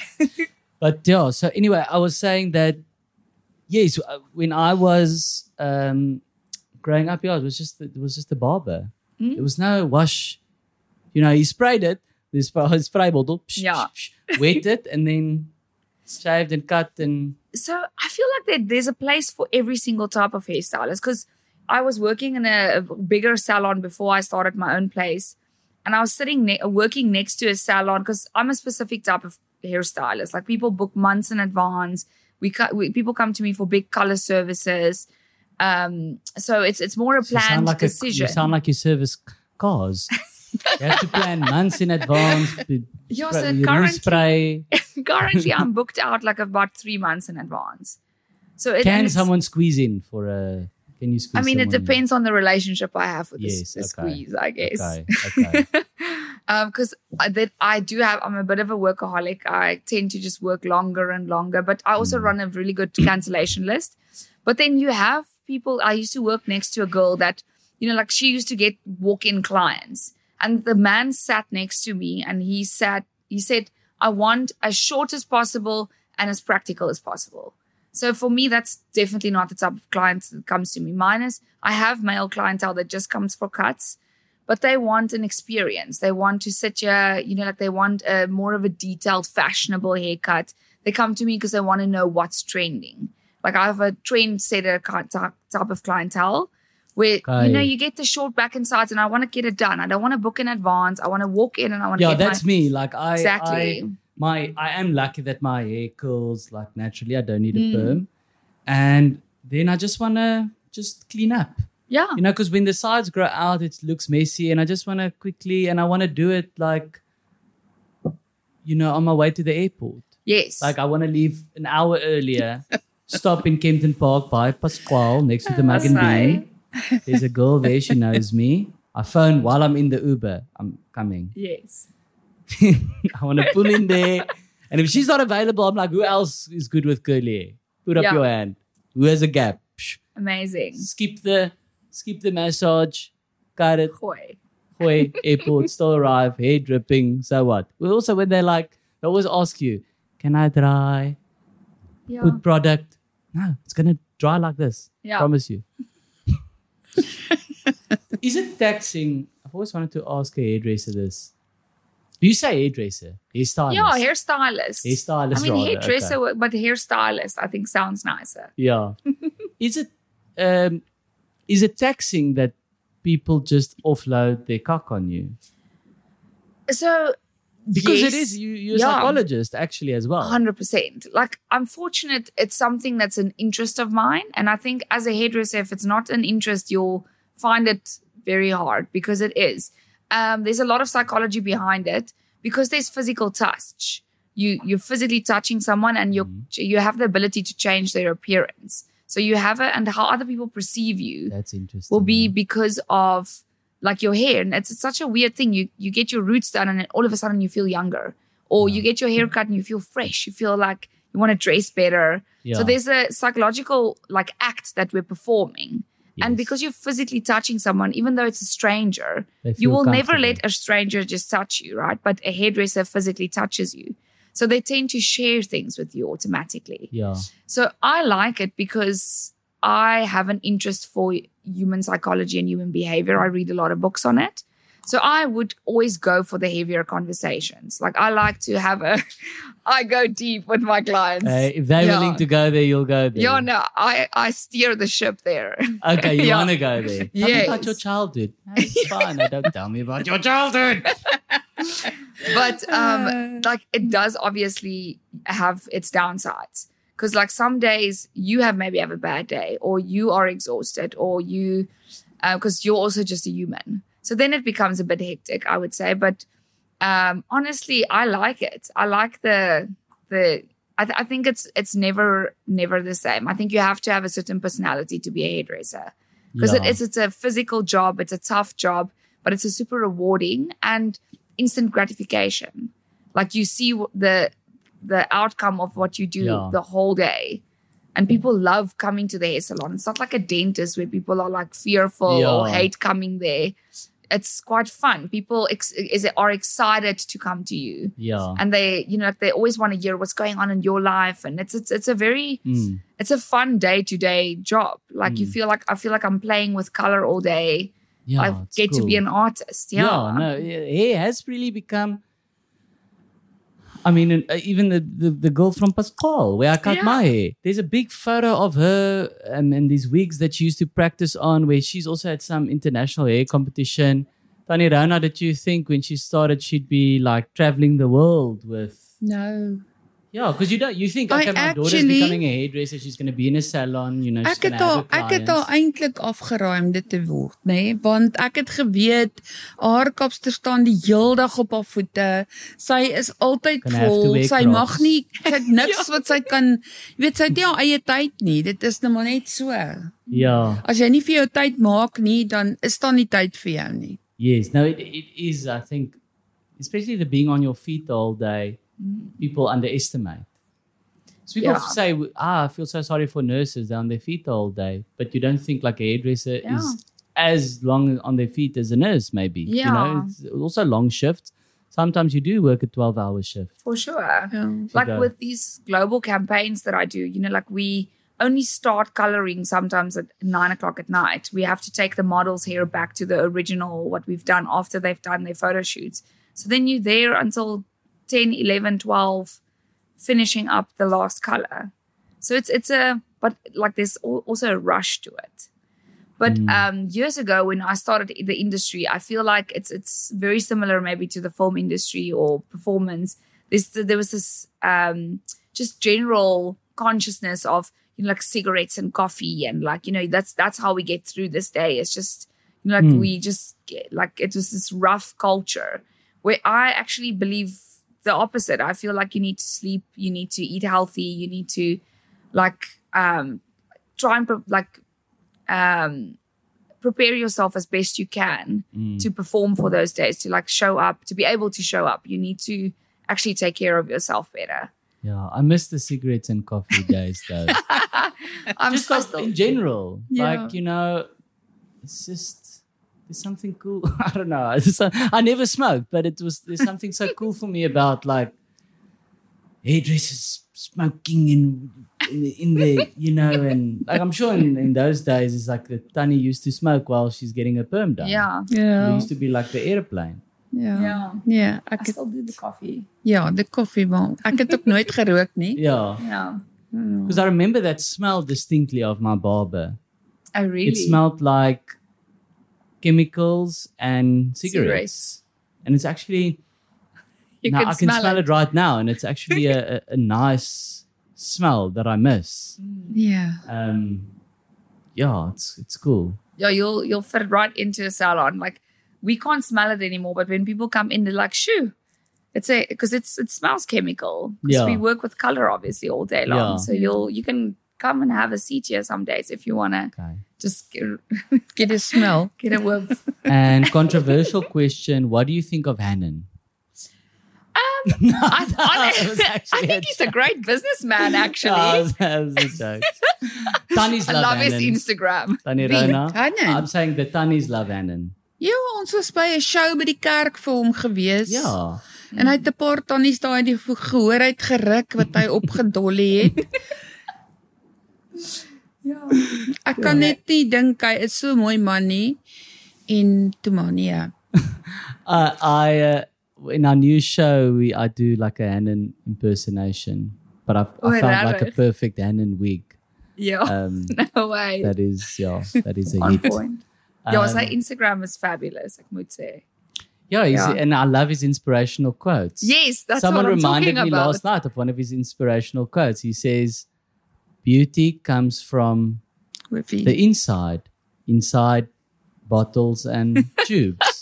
But yeah, so anyway, I was saying that, yes, uh, when I was um, growing up, yeah, it was just it was just a barber. Mm. There was no wash. You know, he sprayed it, the spray, spray bottle, psh, Yeah. psh, psh, wet it, and then shaved and cut and So I feel like that there's a place for every single type of hairstylist, because I was working in a, a bigger salon before I started my own place, and I was sitting ne- working next to a salon because I'm a specific type of hairstylist. Like people book months in advance. We, cu- we people come to me for big color services. Um, so it's it's more a So you planned sound like decision. A, you sound like you service cars. You have to plan months in advance. To Yeah, spray, so you currently- respray. Currently, I'm booked out like about three months in advance. So it, and Can it's- someone squeeze in for a? Can you squeeze? I mean, it someone in? depends on the relationship I have with Yes, this, the okay. squeeze, I guess. Okay, okay. Because I that I do have, I'm a bit of a workaholic. I tend to just work longer and longer, but I also Mm. run a really good cancellation list. But then you have people, I used to work next to a girl that, you know, like she used to get walk-in clients. And the man sat next to me and he sat, he said, I want as short as possible and as practical as possible. So for me, that's definitely not the type of client that comes to me. Mine is, I have male clientele that just comes for cuts, but they want an experience. They want to sit here, you know, like they want a more of a detailed, fashionable haircut. They come to me because they want to know what's trending. Like I have a trendsetter ki- type of clientele where, Okay. you know, you get the short back and sides and I want to get it done. I don't want to book in advance. I want to walk in and I want to Yeah, get that's my... me. Like I, Exactly. I, my, I am lucky that my hair curls like naturally. I don't need a Mm. perm, and then I just wanna just clean up. Yeah. You know, because when the sides grow out, it looks messy, and I just wanna quickly, and I wanna do it like, you know, on my way to the airport. Yes. Like I wanna leave an hour earlier, stop in Kempton Park by Pasquale next to the Mug and Bean. There's a girl there. She knows me. I phone while I'm in the Uber. I'm coming. Yes. I want to pull in there. And if she's not available, I'm like, who else is good with curly hair? Put up Yeah. your hand. Who has a gap? Psh. Amazing. Skip the skip the massage. Got it. Goy. Hoi, airport, still arrive, hair dripping. So what? Well, also when they're like, they always ask you, can I dry? Yeah. Put product. No, it's gonna dry like this. Yeah. Promise you. Is it taxing? I've always wanted to ask a hairdresser this. Do you say hairdresser? Hairstylist? Yeah, hairstylist. Hairstylist I mean, rather, hairdresser, okay. but hairstylist, I think sounds nicer. Yeah. Is it um, is it taxing that people just offload their cock on you? So, Because yes, it is, you, you're a yeah. psychologist actually as well. one hundred percent. Like, I'm fortunate it's something that's an interest of mine. And I think as a hairdresser, if it's not an interest, you'll find it very hard because it is. Um, there's a lot of psychology behind it because there's physical touch. You, you're physically touching someone and you Mm. you have the ability to change their appearance. So you have it, and how other people perceive you That's interesting. will be because of like your hair. And it's, it's such a weird thing. You you get your roots done and then all of a sudden you feel younger. Or you get your hair cut and you feel fresh. You feel like you want to dress better. Yeah. So there's a psychological like act that we're performing. And Yes. because you're physically touching someone, even though it's a stranger, They you feel will never comfortable. let a stranger just touch you, right? But a hairdresser physically touches you. So they tend to share things with you automatically. Yeah. So I like it because I have an interest for human psychology and human behavior. I read a lot of books on it. So I would always go for the heavier conversations. Like I like to have a, I go deep with my clients. Uh, if they're Yeah. willing to go there, you'll go there. Yeah, no, I, I steer the ship there. Okay, you Yeah. want to go there. Tell me about Yes. your childhood. That's fine. I don't tell me about your childhood. But um, like it does obviously have its downsides. Because like some days you have maybe have a bad day or you are exhausted or you, because uh, you're also just a human. So then it becomes a bit hectic, I would say. But um, honestly, I like it. I like the, the I, th- I think it's it's never, never the same. I think you have to have a certain personality to be a hairdresser. Because Yeah. it is, it's a physical job. It's a tough job, but it's a super rewarding and instant gratification. Like you see w- the the outcome of what you do Yeah. the whole day. And people love coming to the hair salon. It's not like a dentist where people are like fearful or Yeah. hate coming there. It's quite fun. People ex- is, are excited to come to you. Yeah. And they, you know, like they always want to hear what's going on in your life. And it's it's it's a very Mm. it's a fun day-to-day job. Like you Mm. feel like I feel like I'm playing with color all day. Yeah. I it's get to be cool. an artist. Yeah. Yeah, no, hair has really become. I mean, uh, even the, the, the girl from Pascal, where I cut Yeah. my hair, there's a big photo of her um, and these wigs that she used to practice on, where she's also at some international hair competition. Tani Rona, did you think when she started she'd be like traveling the world with? No. Yeah, because you don't. You think, I okay, my daughter's actually- becoming a hairdresser. She's going to be in a salon. You know, she's Ek going het to al have her ek het al clients. eintlik afgeraai om dit te word, nê, nee? Want ek het geweet haar kapster staan die heel dag op haar voete. Sy is altyd Gonna have to vol. wear Sy Crocs. mag nie sy het niks wat sy kan, jy weet sy het nie haar eie tyd nie. Dit is nou maar net so. Yeah. As jy nie vir jou tyd maak nie, dan is daar nie tyd vir jou nie. Yes, no, it, it is. I think, especially the being on your feet the whole day, people underestimate. So people Yeah. say, "Ah, I feel so sorry for nurses; they're on their feet the whole day." But you don't think like a hairdresser Yeah. is as long on their feet as a nurse, maybe. You know, Yeah. it's also long shifts. Sometimes you do work a twelve-hour shift. For sure. Ja. Like go. with these global campaigns that I do, you know, like we only start coloring sometimes at nine o'clock at night. We have to take the model's hair back to the original, what we've done after they've done their photo shoots. So then you're there until ten, eleven, twelve, finishing up the last color. So it's, it's a, but like there's al- also a rush to it. But um, years ago, when I started in the industry, I feel like it's it's very similar maybe to the film industry or performance. There's, there was this um, just general consciousness of, you know, like cigarettes and coffee, and like, you know, that's that's how we get through this day. It's just, you know, like Mm. we just get, like it was this rough culture where I actually believe the opposite. I feel like you need to sleep, you need to eat healthy, you need to like um, try and pro- like. Um, prepare yourself as best you can Mm. to perform for those days, to like show up, to be able to show up. You need to actually take care of yourself better. Yeah, I miss the cigarettes and coffee days though. I'm just so like still, in general, Yeah. like, you know, it's just there's something cool. I don't know. It's just, I never smoked, but it was there's something so cool for me about like hairdressers smoking in in the, in the you know, and like I'm sure in, in those days it's like the Tanny used to smoke while she's getting her perm done. yeah. It Ja. used to be like the airplane. Ja. Ja. Nee, I ek het, still do the coffee. ja, die koffie maar ek het ook nooit gerook nie. Yeah. Yeah. Because I remember that smell distinctly of my barber. I really. It smelled like chemicals and cigarettes. Cigarettes. And it's actually, You now can I can smell smell it. it. right now, and it's actually a, a, a nice smell that I miss. Ja. Um, yeah, it's it's cool. Yeah, you'll you'll fit right into a salon. Like we can't smell it anymore, but when people come in, they're like, "Shoo!" It's a because it's it smells chemical. Because Yeah. we work with color obviously all day long. Yeah. So you'll you can come and have a seat here some days if you wanna Okay. just get, Get 'n smell. get a whiff. And controversial question: what do you think of Hannon? Um, I, I, It was I actually think a he's a great businessman. Actually, That was, that was a joke. Tannies I love, love his Hannon. Instagram. Tannie Wie? Rona. Hannon? I'm saying the Tannies love Hannon. Ja, ons was by 'n show by die kerk vir hom gewees. Ja. En hy het 'n paar tannies daai die gehoor uit geruk wat hy opgedolly het. Ja. Ek kan net nie dink hy is so mooi man nie. En toe maar nee. Uh, I uh, in our new show we I do like a Hannon impersonation, but I've, I Oh, found like a rarig. perfect Hannon wig. Yeah. Um, No way. that is yeah, that is a On hit. point. Ja, sy Um, Instagram is fabulous, ek moet sê. Yeah, he's, Yeah. and I love his inspirational quotes. Yes, that's Someone what I'm reminded talking me about. last night of one of his inspirational quotes. He says, "Beauty comes from Hoofie. the inside, inside bottles and tubes."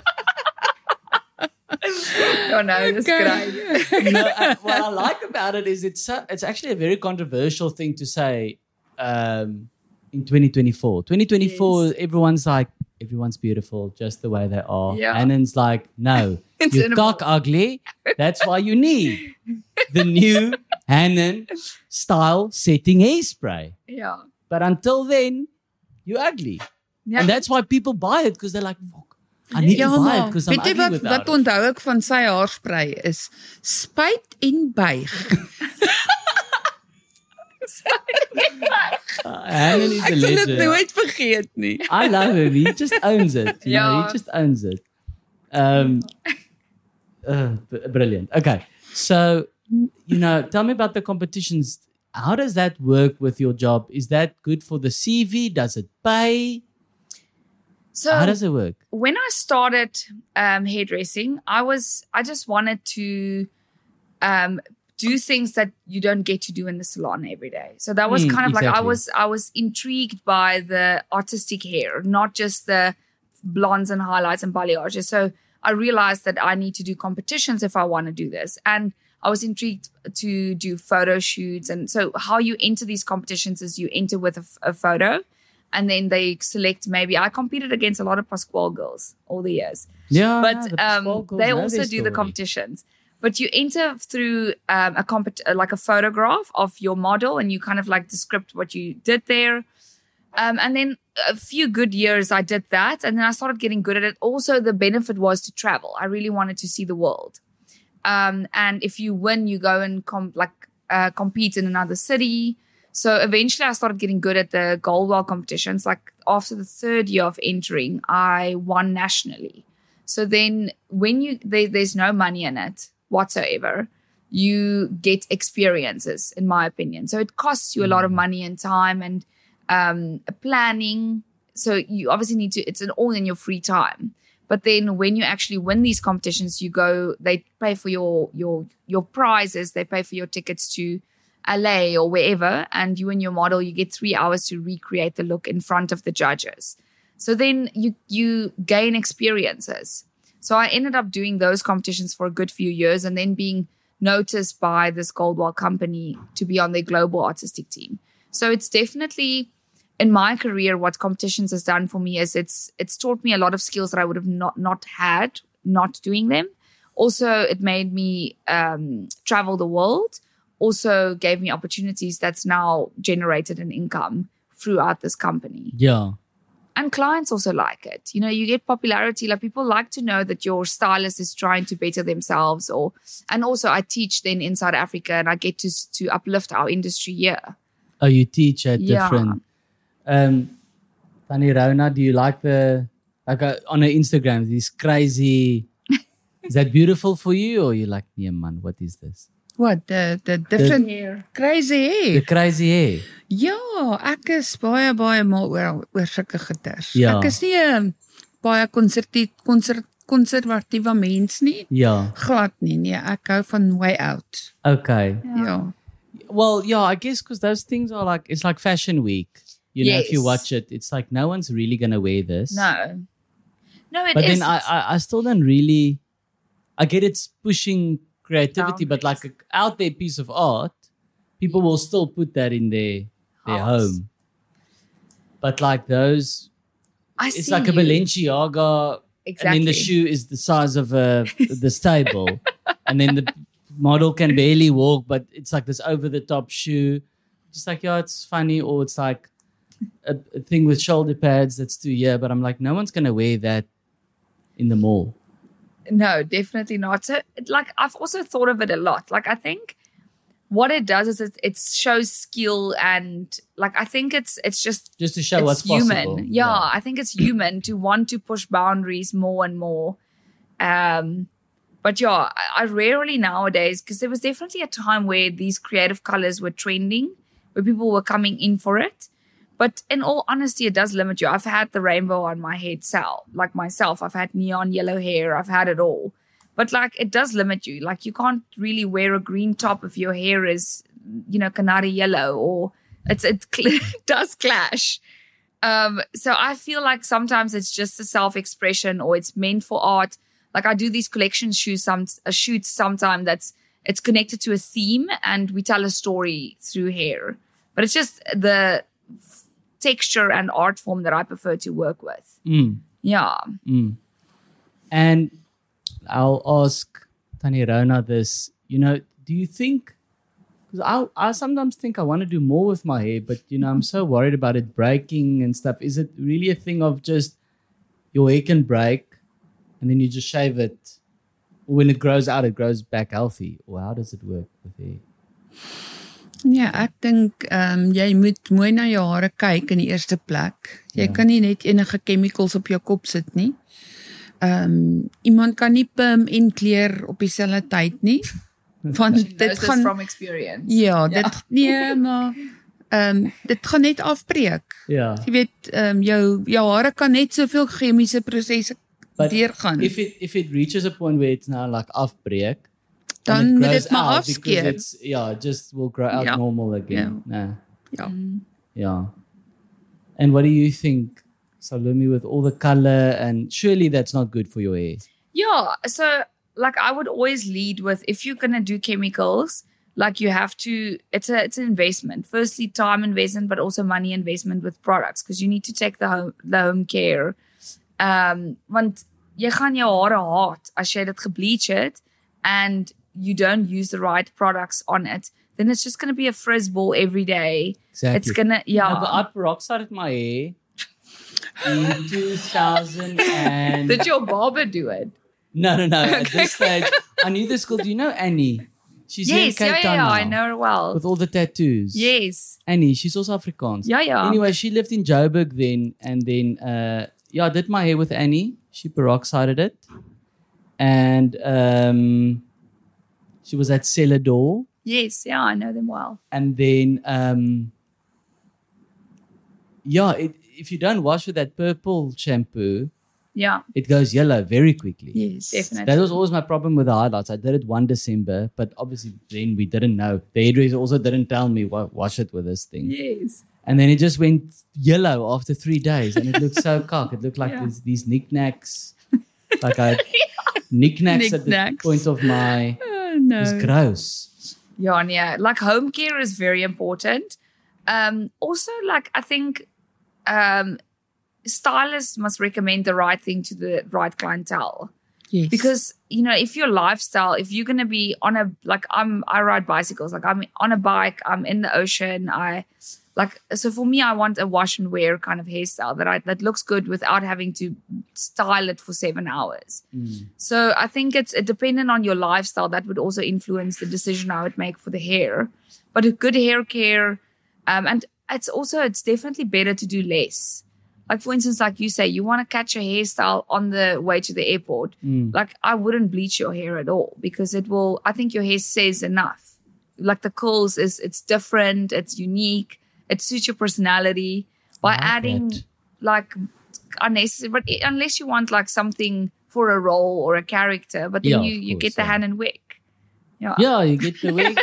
Oh no, that's Okay. great. no, uh, what I like about it is it's so, it's actually a very controversial thing to say um, in twenty twenty-four. twenty twenty-four, Yes. everyone's like, everyone's beautiful just the way they are. Yeah. And it's like, no, It's you're in a cock ugly. That's why you need the new Hannon style setting hairspray. Ja. But until then, you're ugly. Ja, And that's why people buy it because they're like, fuck, I need Ja, to buy it maar because I'm weet jy ugly wat without wat it. onthou ek van sy haarspray is spuit en buig. Uh, Hannon is a Ek sal dit legend. nooit vergeet nie. I love him. He just owns it. You know, Yeah. he just owns it. Um, uh, b- brilliant. Okay. So, you know, tell me about the competitions. How does that work with your job? Is that good for the C V? Does it pay? So How does it work? when I started um, hairdressing, I was I just wanted to um, do things that you don't get to do in the salon every day. So that was Mm, kind of like I exactly. was I was intrigued by the artistic hair, not just the blondes and highlights and balayage. So I realized that I need to do competitions if I want to do this, and I was intrigued to do photo shoots. And so how you enter these competitions is you enter with a, f- a photo. And then they select maybe I competed against a lot of Pasquale girls all the years. Yeah. But no, the um, Pasquale girls they know also their do the story. competitions. But you enter through um, a compet- uh, like a photograph of your model, and you kind of like descript what you did there. Um, and then a few good years I did that, and then I started getting good at it. Also, the benefit was to travel. I really wanted to see the world. Um, and if you win, you go and com- like uh, compete in another city. So eventually I started getting good at the Goldwell competitions. Like after the third year of entering, I won nationally. So then when you, there, there's no money in it whatsoever, you get experiences, in my opinion. So it costs you a lot of money and time and um, planning. So you obviously need to, it's an all in your free time. But then when you actually win these competitions, you go, they pay for your, your, your prizes. They pay for your tickets to L A or wherever. And you and your model, you get three hours to recreate the look in front of the judges. So then you, you gain experiences. So I ended up doing those competitions for a good few years and then being noticed by this Goldwell company to be on their global artistic team. So it's definitely, in my career, what competitions has done for me is it's it's taught me a lot of skills that I would have not not had not doing them. Also, it made me um, travel the world. Also, gave me opportunities that's now generated an income throughout this company. Yeah. And clients also like it. You know, you get popularity. Like people like to know that your stylist is trying to better themselves. Or and also, I teach then in South Africa, and I get to to uplift our industry here. Oh, you teach at Yeah. different. Um, Tannie Rona, do you like the like uh, on her Instagram these crazy Is that beautiful for you, or you like, yeah, man, what is this? What the the different Hair. crazy hair. The crazy hair. Ja, ek is baie baie mal oor oor sulke goeters. Ja. Ek is nie 'n baie konservatief konser, konservatiewe mens nie. Yeah. Glad nie. Nee, ek hou van way out. Okay. Ja. Well, yeah, I guess because those things are like, it's like fashion week. You know, if you Yes. watch it, it's like no one's really going to wear this. No. No, it But is. then I, I, I still don't really, I get it's pushing creativity, but like a out there piece of art, people will still put that in their, their House. home. But like those, I it's see like a you. Balenciaga, Exactly. and then the shoe is the size of a, the stable. And then the model can barely walk, but it's like this over the top shoe. Just like, yeah, it's funny, or it's like a, a thing with shoulder pads that's too, yeah, but I'm like, no one's going to wear that in the mall. No, definitely not. So, it- like, I've also thought of it a lot. Like, I think what it does is it, it shows skill, and like, I think it's it's just Just to show it's what's human. possible. Yeah, I think it's human to want to push boundaries more and more. Um, but yeah, I, I rarely nowadays, because there was definitely a time where these creative colors were trending, where people were coming in for it. But in all honesty, it does limit you. I've had the rainbow on my head, Sal, like myself. I've had neon yellow hair. I've had it all. But like, it does limit you. Like, you can't really wear a green top if your hair is, you know, canary yellow, or it's it cl- does clash. Um, so I feel like sometimes it's just a self-expression, or it's meant for art. Like, I do these collection shoots, some a shoot sometime that's it's connected to a theme, and we tell a story through hair. But it's just the texture and art form that I prefer to work with. Mm, Yeah. mm. And I'll ask Tani Rona this, you know, do you think, because I, I sometimes think I want to do more with my hair, but, you know, I'm so worried about it breaking and stuff. Is it really a thing of just your hair can break and then you just shave it? Or when it grows out, it grows back healthy? Or how does it work with hair? Ja, ek dink ehm um, jy moet mooi na jou hare kyk in die eerste plek. Jy Ja. kan nie net enige chemicals op jou kop sit nie. Ehm um, iemand kan nie perm en kleur op dieselfde tyd nie. Want dit Knows this gaan from experience. ja, dit nee, maar ehm um, dit gaan net afbreek. Yeah. Jy weet ehm um, jou jou hare kan net soveel chemiese prosesse But deurgaan. if it if it reaches a point where it's now like afbreek, Dan and it moet grows dit maar out because afskeer. it's yeah, it just will grow out Ja. normal again. No. Ja. Yeah. And what do you think, Salome, with all the color, and surely that's not good for your hair? Yeah. So, like, I would always lead with, if you're gonna do chemicals, like, you have to. It's a it's an investment. Firstly, time investment, but also money investment with products, because you need to take the home the home care. Um, want jy gaan jou hare haat as jy dit gebleach het and you don't use the right products on it. Then it's just gonna be a frizz ball every day. Exactly. It's gonna yeah. No, but I peroxided my hair in two thousand and Did your barber do it? no, no, no. At this stage, I knew this girl. Do you know Annie? She's here in Yes, Cape yeah, Town yeah, now, I know her well. with all the tattoos. Yes. Annie, she's also Afrikaans. Yeah, yeah. Anyway, she lived in Joburg then, and then uh, yeah, I did my hair with Annie. She peroxided it, and um, she was at Celador, Yes, yeah, I know them well. and then um, yeah, it, if you don't wash with that purple shampoo, Yeah, it goes yellow very quickly. Yes. definitely. That was always my problem with the highlights. I did it one December, but obviously then we didn't know. The hairdresser also didn't tell me wa- wash it with this thing. Yes. And then it just went yellow after three days, and it looked so cock. It looked like Yeah. these, these knickknacks, like I had knickknacks at the Knickknacks. point of my. Oh, It was no. gross. Yeah, and yeah. Like, home care is very important. Um, also, like, I think um, stylists must recommend the right thing to the right clientele. Yes. Because, you know, if your lifestyle, if you're going to be on a, like, I'm, I ride bicycles, like, I'm on a bike, I'm in the ocean, I, like, so for me, I want a wash and wear kind of hairstyle that I, that looks good without having to style it for seven hours. So I think it's uh, dependent on your lifestyle. That would also influence the decision I would make for the hair. But a good hair care, um, and it's also, it's definitely better to do less. like for instance, like you say, you want to catch a hairstyle on the way to the airport. Mm. Like I wouldn't bleach your hair at all because it will, I think your hair says enough. Like the curls is, it's different, it's unique, it suits your personality. By like adding it. like unnecessary, but it, unless you want like something for a role or a character, but then Yeah, you, of you course, get the yeah. hand and wig. Yeah. Yeah, you get the wig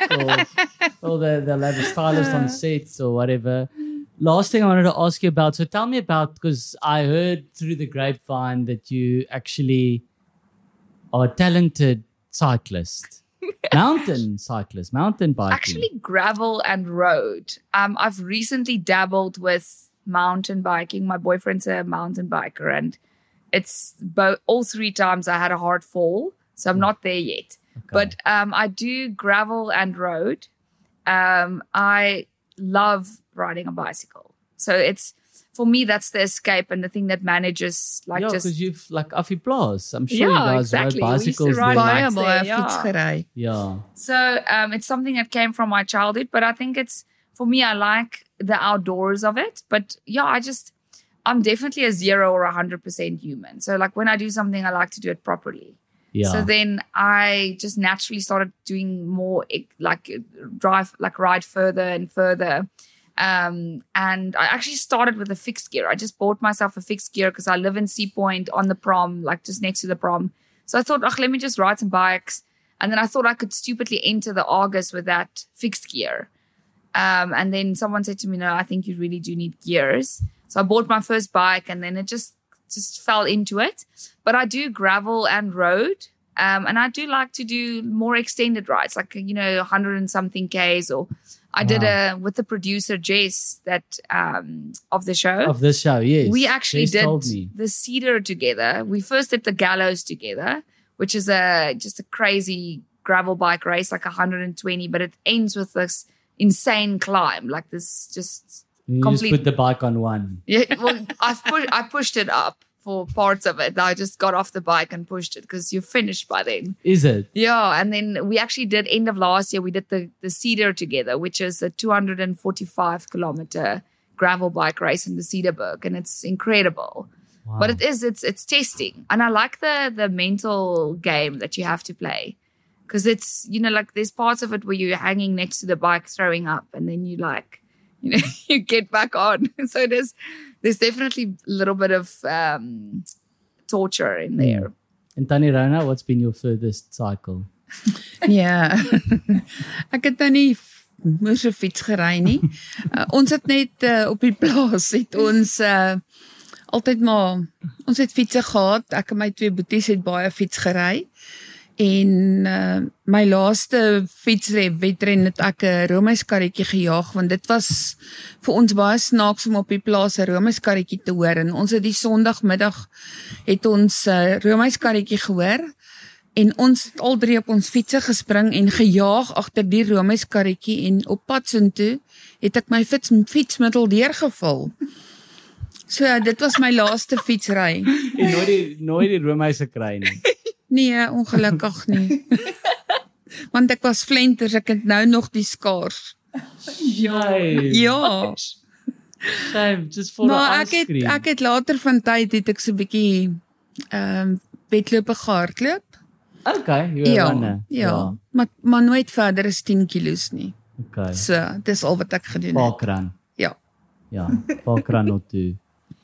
or, or the, they'll have a stylist on sets or whatever. Last thing I wanted to ask you about, so tell me about, because I heard through the grapevine that you actually are a talented cyclist. Mountain cyclist, mountain biking. Actually, gravel and road. Um, I've recently dabbled with mountain biking. My boyfriend's a mountain biker, and it's both. All three times I had a hard fall, so I'm not there yet. Okay. But um, I do gravel and road. Um, I love riding a bicycle, so it's for me that's the escape and the thing that manages like yeah, just because you've like Affie I'm sure Yeah, you guys exactly. ride We used to bicycles ride there. bikes. Baie there, baie ja. fiets gery. Yeah. So um, it's something that came from my childhood, but I think it's, for me, I like the outdoors of it. But yeah, I just, I'm definitely a zero or a hundred percent human. So like when I do something, I like to do it properly. Yeah. So then I just naturally started doing more eh, like drive, like ride further and further. Um, and I actually started with a fixed gear. I just bought myself a fixed gear because I live in Sea Point on the prom, like just next to the prom. So I thought, oh, let me just ride some bikes. And then I thought I could stupidly enter the Argus with that fixed gear. Um, and then someone said to me, no, I think you really do need gears. So I bought my first bike and then it just, just fell into it. But I do gravel and road. Um, and I do like to do more extended rides, like, you know, a hundred and something Ks, or I did a, with the producer Jess that, um, of the show. Of this show, yes. We actually Jess did told me. the Cedar together. We first did the Gallows together, which is a, just a crazy gravel bike race, like one hundred twenty, but it ends with this insane climb, like this just You complete. just put the bike on one. Yeah, well, I've put, I pushed it up for parts of it. I just got off the bike and pushed it because you're finished by then. Is it? Yeah, and then we actually did end of last year. We did the the Cedar together, which is a two hundred forty-five kilometer gravel bike race in the Cedarburg, and it's incredible. Wow. But it is it's it's testing, and I like the the mental game that you have to play because it's you know like there's parts of it where you're hanging next to the bike throwing up, and then you like you know you get back on. So there's there's definitely a little bit of um, torture in there. Mm. And Tannie Rona, what's been your furthest cycle? Ja. Ek het nou nie moes 'n fiets gery nie. Uh, ons het net uh, op die plaas het ons uh, altyd maar ons het fietsse gehad. Ek en my twee boeties het baie fiets gery. En uh, my laaste fietswedren het ek 'n roomyskarretjie gejaag want dit was vir ons baie snaaks om op die plaas 'n roomyskarretjie te hoor. En ons het die Sondagmiddag het ons 'n uh, roomyskarretjie gehoor. En ons het al drie op ons fietsse gespring en gejaag agter die roomyskarretjie en op pad soontoe het ek my fiets, fietsmiddel deurgevul. So ja, dit was my laaste fietsry. En nooit die, nooit die roomhuise kry nie. Nee, ongelukkig nie. Want ek was flenters, ek het nou nog die skaars. Shame. Ja. Shame, just for Maar a ek het ice ek het later van tyd het ek so 'n bietjie ehm um, wedlope gehardloop. Okay, you're a Ja, runner. ja. Maar maar nooit verder as tien kilos nie. Okay. So, dis al wat ek gedoen het. Parkrun. Ja. Ja, parkrun or two.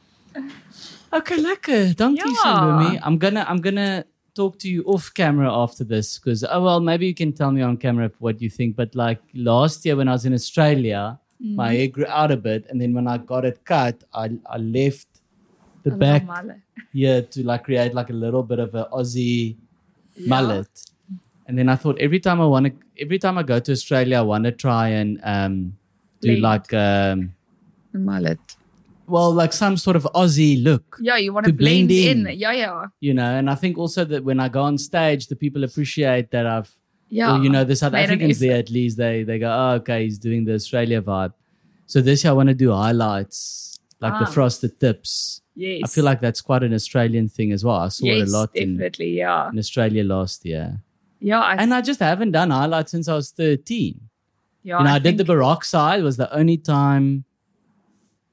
Okay, lekker. Dankie, Ja. Salome. I'm gonna I'm gonna talk to you off camera after this because oh well, maybe you can tell me on camera what you think. But like last year when I was in Australia, mm. my hair grew out a bit, and then when I got it cut, I I left the back here to like create like a little bit of a Aussie yeah. mullet. And then I thought every time I want to, every time I go to Australia, I want to try and um, do Blend. like um, mullet. well, like some sort of Aussie look. Yeah, you want to to blend, blend in. in. Yeah, yeah. You know, and I think also that when I go on stage, the people appreciate that I've, Yeah. or, you know, the South Made an Africans there effort. at least, they they go, oh, okay, he's doing the Australia vibe. So this year I want to do highlights, like Ah. the frosted tips. Yes. I feel like that's quite an Australian thing as well. I saw yes, it a lot in, definitely, yeah. in Australia last year. Yeah, I, And I just haven't done highlights since I was thirteen. yeah, You know, I, I did the think- Baroque side, was the only time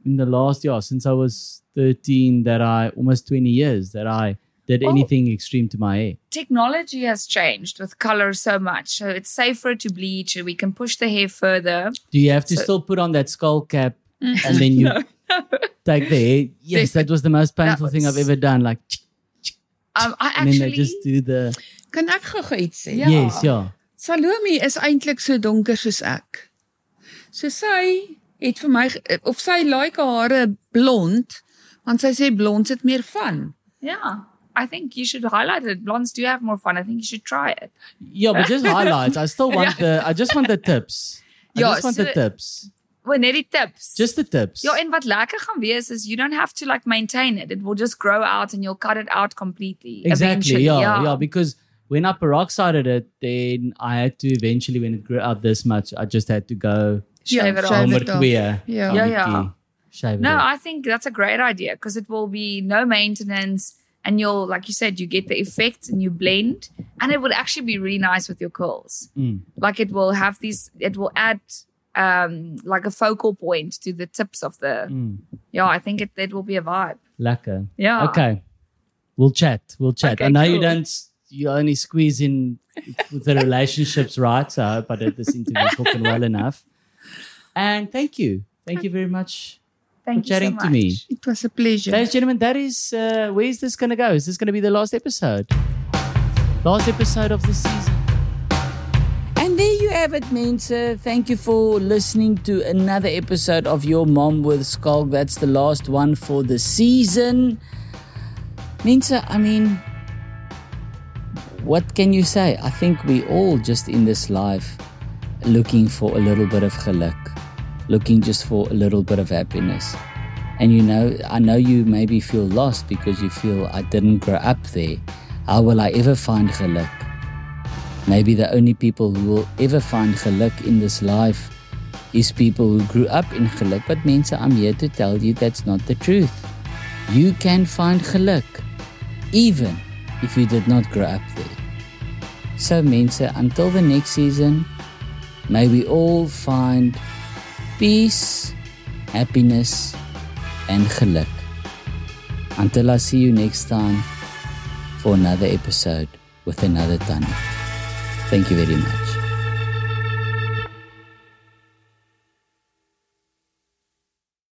in the last year, since I was thirteen, that I, almost twenty years, that I did Oh. anything extreme to my hair. Technology has changed with color so much. So it's safer to bleach. We can push the hair further. Do you have to So- still put on that skull cap and then you take the hair? Yes, that was the most painful That thing I've was- ever done. Like, Um, I and then they actually, just do the... Kan ek gou iets sê? Ja. Yes, yeah. Salome is eintlik so donker soos ek. So sy het vir my ge- of sy like haar hare blond, want sy sê blond sit meer van. yeah, I think you should highlight it. Blondes do have more fun. I think you should try it. Yeah, but just highlights. I still want the... I just want the tips. I Ja, just want so- the tips. Well, net die tips. Just the tips. Ja, en wat lekker gaan wees is you don't have to like maintain it. It will just grow out and you'll cut it out completely. Exactly, eventually. yeah, yeah, because when I peroxided it, then I had to eventually, when it grew out this much, I just had to go Shave Ja, it shave off. number it off. twee. Ja. Ja, ja. Shave it No, off. I think that's a great idea because it will be no maintenance and you'll, like you said, you get the effect and you blend and it would actually be really nice with your curls. Mm. Like it will have these, it will add um like a focal point to the tips of the, Mm. yeah, I think it, it will be a vibe. Lekker. Yeah. Okay. We'll chat. We'll chat. Okay, I know you cool. don't, you only squeeze in with the relationships right, so I hope I did this interview talking well enough. And thank you. Thank you very much Thank for you so chatting much. to me. It was a pleasure. Ladies and gentlemen, that is, uh, where is this going to go? Is this going to be the last episode? Last episode of the season. And there you have it, Mensa. Thank you for listening to another episode of Your Mom with Skalk. That's the last one for the season. Mensa, I mean, what can you say? I think we all just in this life looking for a little bit of geluk, looking just for a little bit of happiness. And you know, I know you maybe feel lost because you feel I didn't grow up there. How will I ever find geluk? Maybe the only people who will ever find geluk in this life is people who grew up in geluk. But Mensa, I'm here to tell you that's not the truth. You can find geluk even if you did not grow up there. So Mensa, until the next season, may we all find peace, happiness and geluk. Until I see you next time for another episode with another Tannie. Thank you very much.